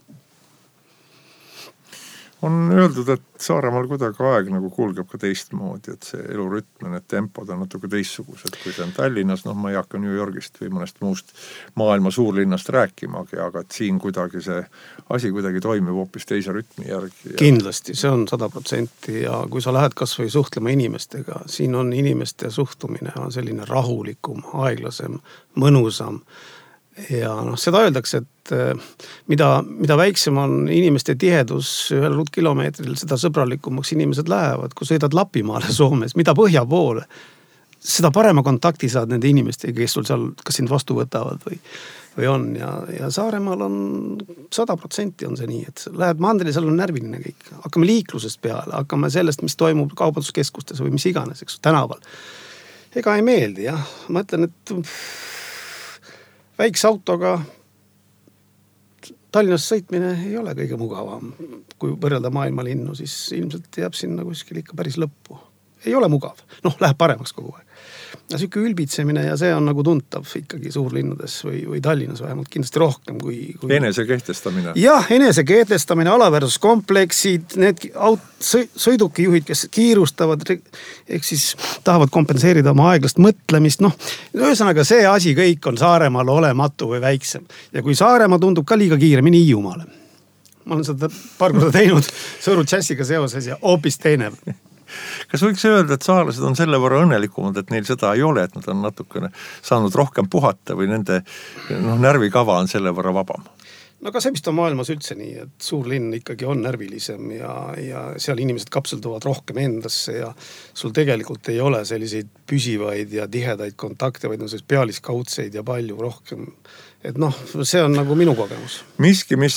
S1: On öeldud, et Saaremaal kuidagi aeg nagu kulgeb ka teistmoodi, et see elurütm, need tempod on natuke teistsugused, kui see on Tallinnas. Noh, ma ei hakka New Yorgist või mõnest muust maailma suurlinnast rääkimagi, aga et siin kuidagi see asi kuidagi toimib hoopis teise rütmi järgi.
S2: Kindlasti, see on 100% ja kui sa lähed kas või suhtlema inimestega, siin on inimeste suhtumine on selline rahulikum, aeglasem, mõnusam. Ja seda öeldakse, et mida väiksem on inimeste tihedus ühel ruutkilomeetril, seda sõbralikumaks inimesed lähevad. Kui sõidad Lapimaale Soomes, mida põhja poole, seda parema kontakti saad nende inimestega, kes sul seal kas sind vastu võtavad või on. Ja Saaremaal on 100% on see nii, et lähed mandrile, seal on närviline kõik. Hakkame liiklusest peale, hakkame sellest, mis toimub kaubanduskeskustes või mis iganes, eks, tänaval. Ega ei meeldi, jah. Ma ütlen, et väikse autoga Tallinnas sõitmine ei ole kõige mugavam. Kui võrrelda maailmalinnu, siis ilmselt jääb sinna kuskil ikka päris lõppu. Ei ole mugav. Läheb paremaks kogu aeg. Ja siuke ülbitsemine ja see on nagu tuntav ikkagi suurlinnades või Tallinnas vähemalt kindlasti rohkem kui...
S1: Enese kehtestamine.
S2: Jah, enese kehtestamine, alaväärsuskompleksid, need sõidukijuhid, kes kiirustavad, ehk siis tahavad kompenseerida oma aeglast mõtlemist. Ühesõnaga see asi kõik on Saaremaal olematu või väiksem. Ja kui Saaremaa tundub ka liiga kiiremini Hiiumaale. Ma olen seda paar korda teinud Sõõru džässiga seoses ja hoopis teine.
S1: Kas võiks öelda, et saarlased on selle võrra õnnelikumad, et neil seda ei ole, et nad on natukene saanud rohkem puhata või nende närvikava on selle võrra vabam?
S2: No ka see vist on maailmas üldse nii, et suur linn ikkagi on närvilisem ja seal inimesed kapselduvad rohkem endasse ja sul tegelikult ei ole selliseid püsivaid ja tihedaid kontakte, vaid on sellised pealiskaudseid ja palju rohkem. Et see on nagu minu kogemus.
S1: Miski, mis...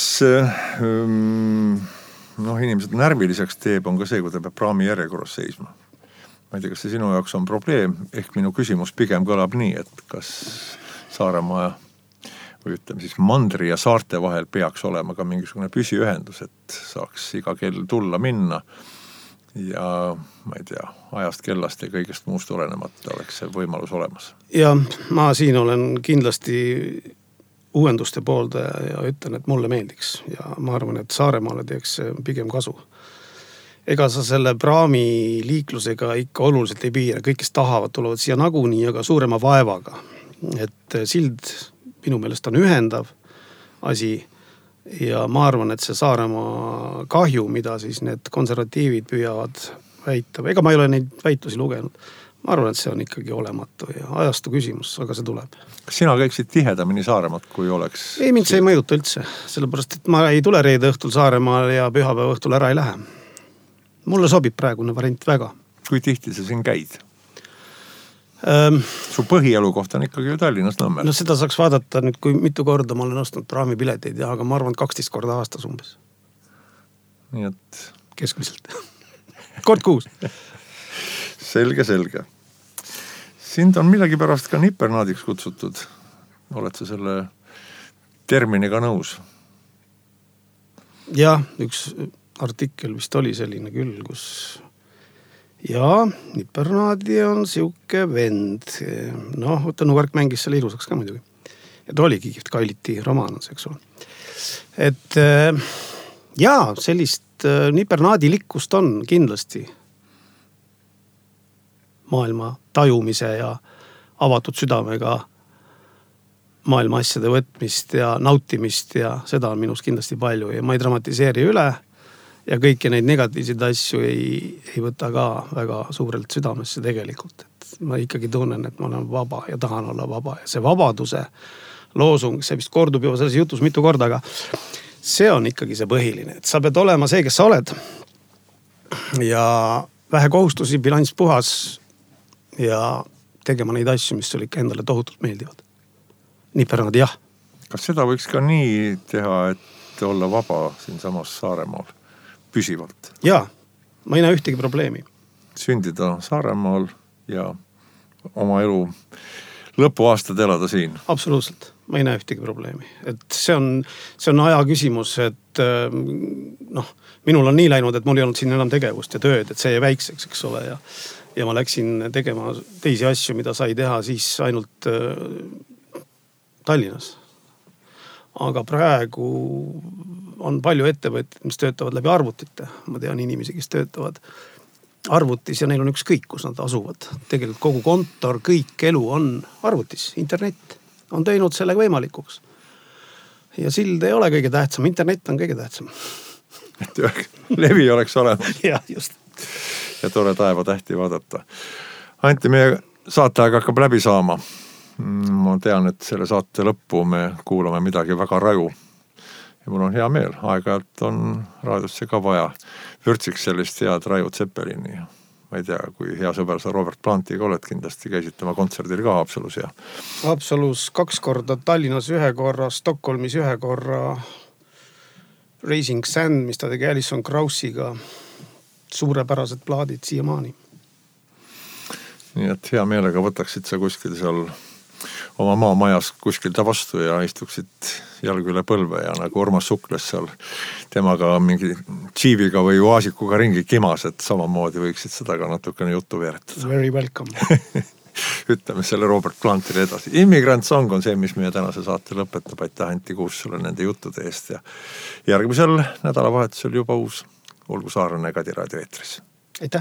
S1: inimesed närviliseks teeb, on ka see, kui ta peab praami järjekorras seisma. Ma ei tea, kas see sinu jaoks on probleem, ehk minu küsimus pigem kõlab nii, et kas Saaremaa või ütleme siis mandri ja saarte vahel peaks olema ka mingisugune püsiühendus, et saaks iga kell tulla minna ja ma ei tea, ajast kellast ja kõigest muust olenemata oleks see võimalus olemas.
S2: Ja ma siin olen kindlasti uuenduste pooldaja ja ütlen, et mulle meeldiks ja ma arvan, et Saaremaale teeks pigem kasu. Ega sa selle praami liiklusega ikka oluliselt ei piira, kõik, kes tahavad, tulevad siia nagunii, aga suurema vaevaga. Et sild minu meelest on ühendav asi ja ma arvan, et see Saaremaa kahju, mida siis need konservatiivid püüavad väita, ega ma ei ole neid väitlusi lugenud. Ma arvan, et see on ikkagi olematu ja ajastu küsimus, aga see tuleb.
S1: Kas sina käiksid tihedamini Saaremaad, kui oleks...
S2: Ei, mind see ei mõjuta üldse, sellepärast, et ma ei tule reede õhtul Saaremaal ja pühapäeva õhtul ära ei lähe. Mulle sobib praegune variant väga.
S1: Kui tihti sa siin käid? Su põhielu kohta on ikkagi ju Tallinnas Nõmmel.
S2: Seda saaks vaadata nüüd, kui mitu korda ma olen ostnud praamipileteid, aga ma arvan, 12 korda aastas umbes.
S1: Nii et...
S2: Keskmiselt. Kord kuus.
S1: Selge. Sind on millegi pärast ka nipernaadiks kutsutud. Oled sa selle terminiga nõus?
S2: Jah, üks artikkel vist oli selline küll, kus nipernaadi on siuke vend. Tõnu Kark mängis selle ilusaks ka muidugi. Ja ta oligi kihvt Kailiti romaan, eks ole. Et sellist nipernaadilikkust on kindlasti maailma tajumise ja avatud südamega maailma asjade võtmist ja nautimist ja seda on minus kindlasti palju ja ma ei dramatiseeri üle ja kõiki neid negatiivseid asju ei võta ka väga suurelt südamesse tegelikult. Et ma ikkagi tunnen, et ma olen vaba ja tahan olla vaba ja see vabaduse loosung, see vist kordub juba selles jutus mitu korda, aga see on ikkagi see põhiline, et sa pead olema see, kes sa oled ja vähe kohustusi, bilanss puhas ja tegema neid asju, mis sulle ikka endale tohutult meeldivad. Nipernaadi, jah.
S1: Kas seda võiks ka nii teha, et olla vaba siin samas Saaremaal püsivalt?
S2: Jaa, ma ei näe ühtegi probleemi.
S1: Sündida Saaremaal ja oma elu lõpuaastad elada siin?
S2: Absoluutselt. ma ei näe ühtegi probleemi, et see on aja küsimus, et minul on nii läinud, et mul ei olnud siin enam tegevust ja tööd, et see jäi väikseks, eks ole, ja ma läksin tegema teisi asju, mida sai teha siis ainult Tallinnas. Aga praegu on palju ettevõtteid, mis töötavad läbi arvutite. Ma tean inimesi, kes töötavad arvutis ja neil on ükskõik, kus nad asuvad. Tegelikult kogu kontor, kõik elu on arvutis, internet on teinud selle võimalikuks. Ja sild ei ole kõige tähtsam, internet on kõige tähtsam.
S1: Levi oleks olemas.
S2: Ja, just.
S1: Ja tore taeva tähti vaadata. Anti, meie saateaeg hakkab läbi saama. Ma tean, et selle saate lõppu me kuulame midagi väga raju. Ja mul on hea meel, aeg-ajalt on raadiosse ka vaja vürtsiks sellist head Raju Zeppelini. Ma ei tea, kui hea sõber sa Robert Plantiga oled, kindlasti käisid tema kontserdil ka Haapsalus. Ja...
S2: Haapsalus 2 korda, Tallinnas 1 korra, Stockholmis 1 korra, Raising Sand, mis ta tegi Alison Kraussiga, suurepärased plaadid siiamaani.
S1: Nii et hea meelega võtaksid sa kuskil seal oma maamajas kuskil ta vastu ja istuksid jalg üle põlve ja nagu Urmas Sukles seal temaga mingi Tšiiviga või Oasikuga ringi kimas, et samamoodi võiksid seda ka natukene juttu veeretada.
S2: Very welcome.
S1: Ütleme selle Robert Plantile edasi. Immigrant Song on see, mis meie tänase saate lõpetab. Aitäh Anti Kuus sulle nende juttude eest ja järgmisel nädalavahetusel juba uus Olgu Saarane Kadi raadio eetris.
S2: Aitäh!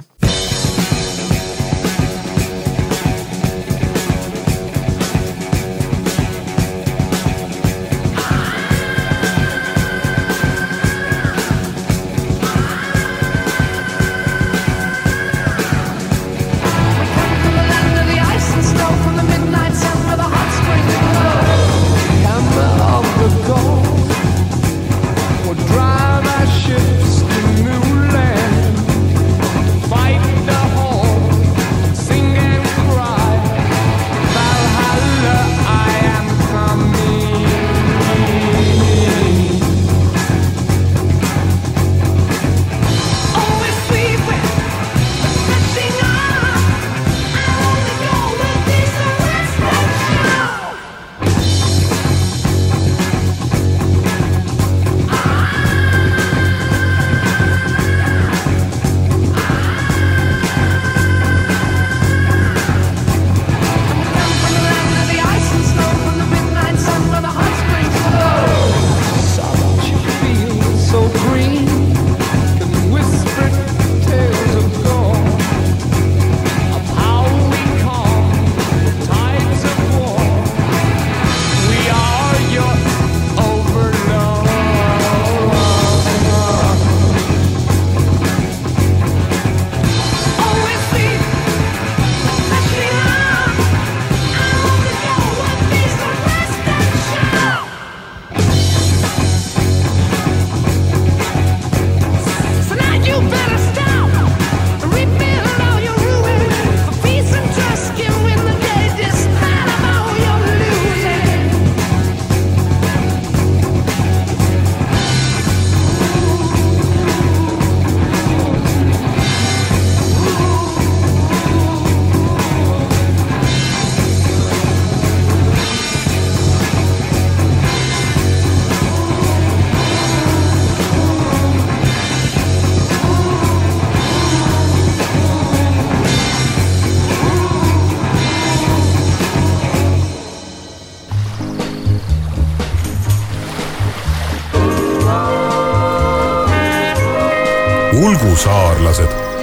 S4: Olgu saarlased!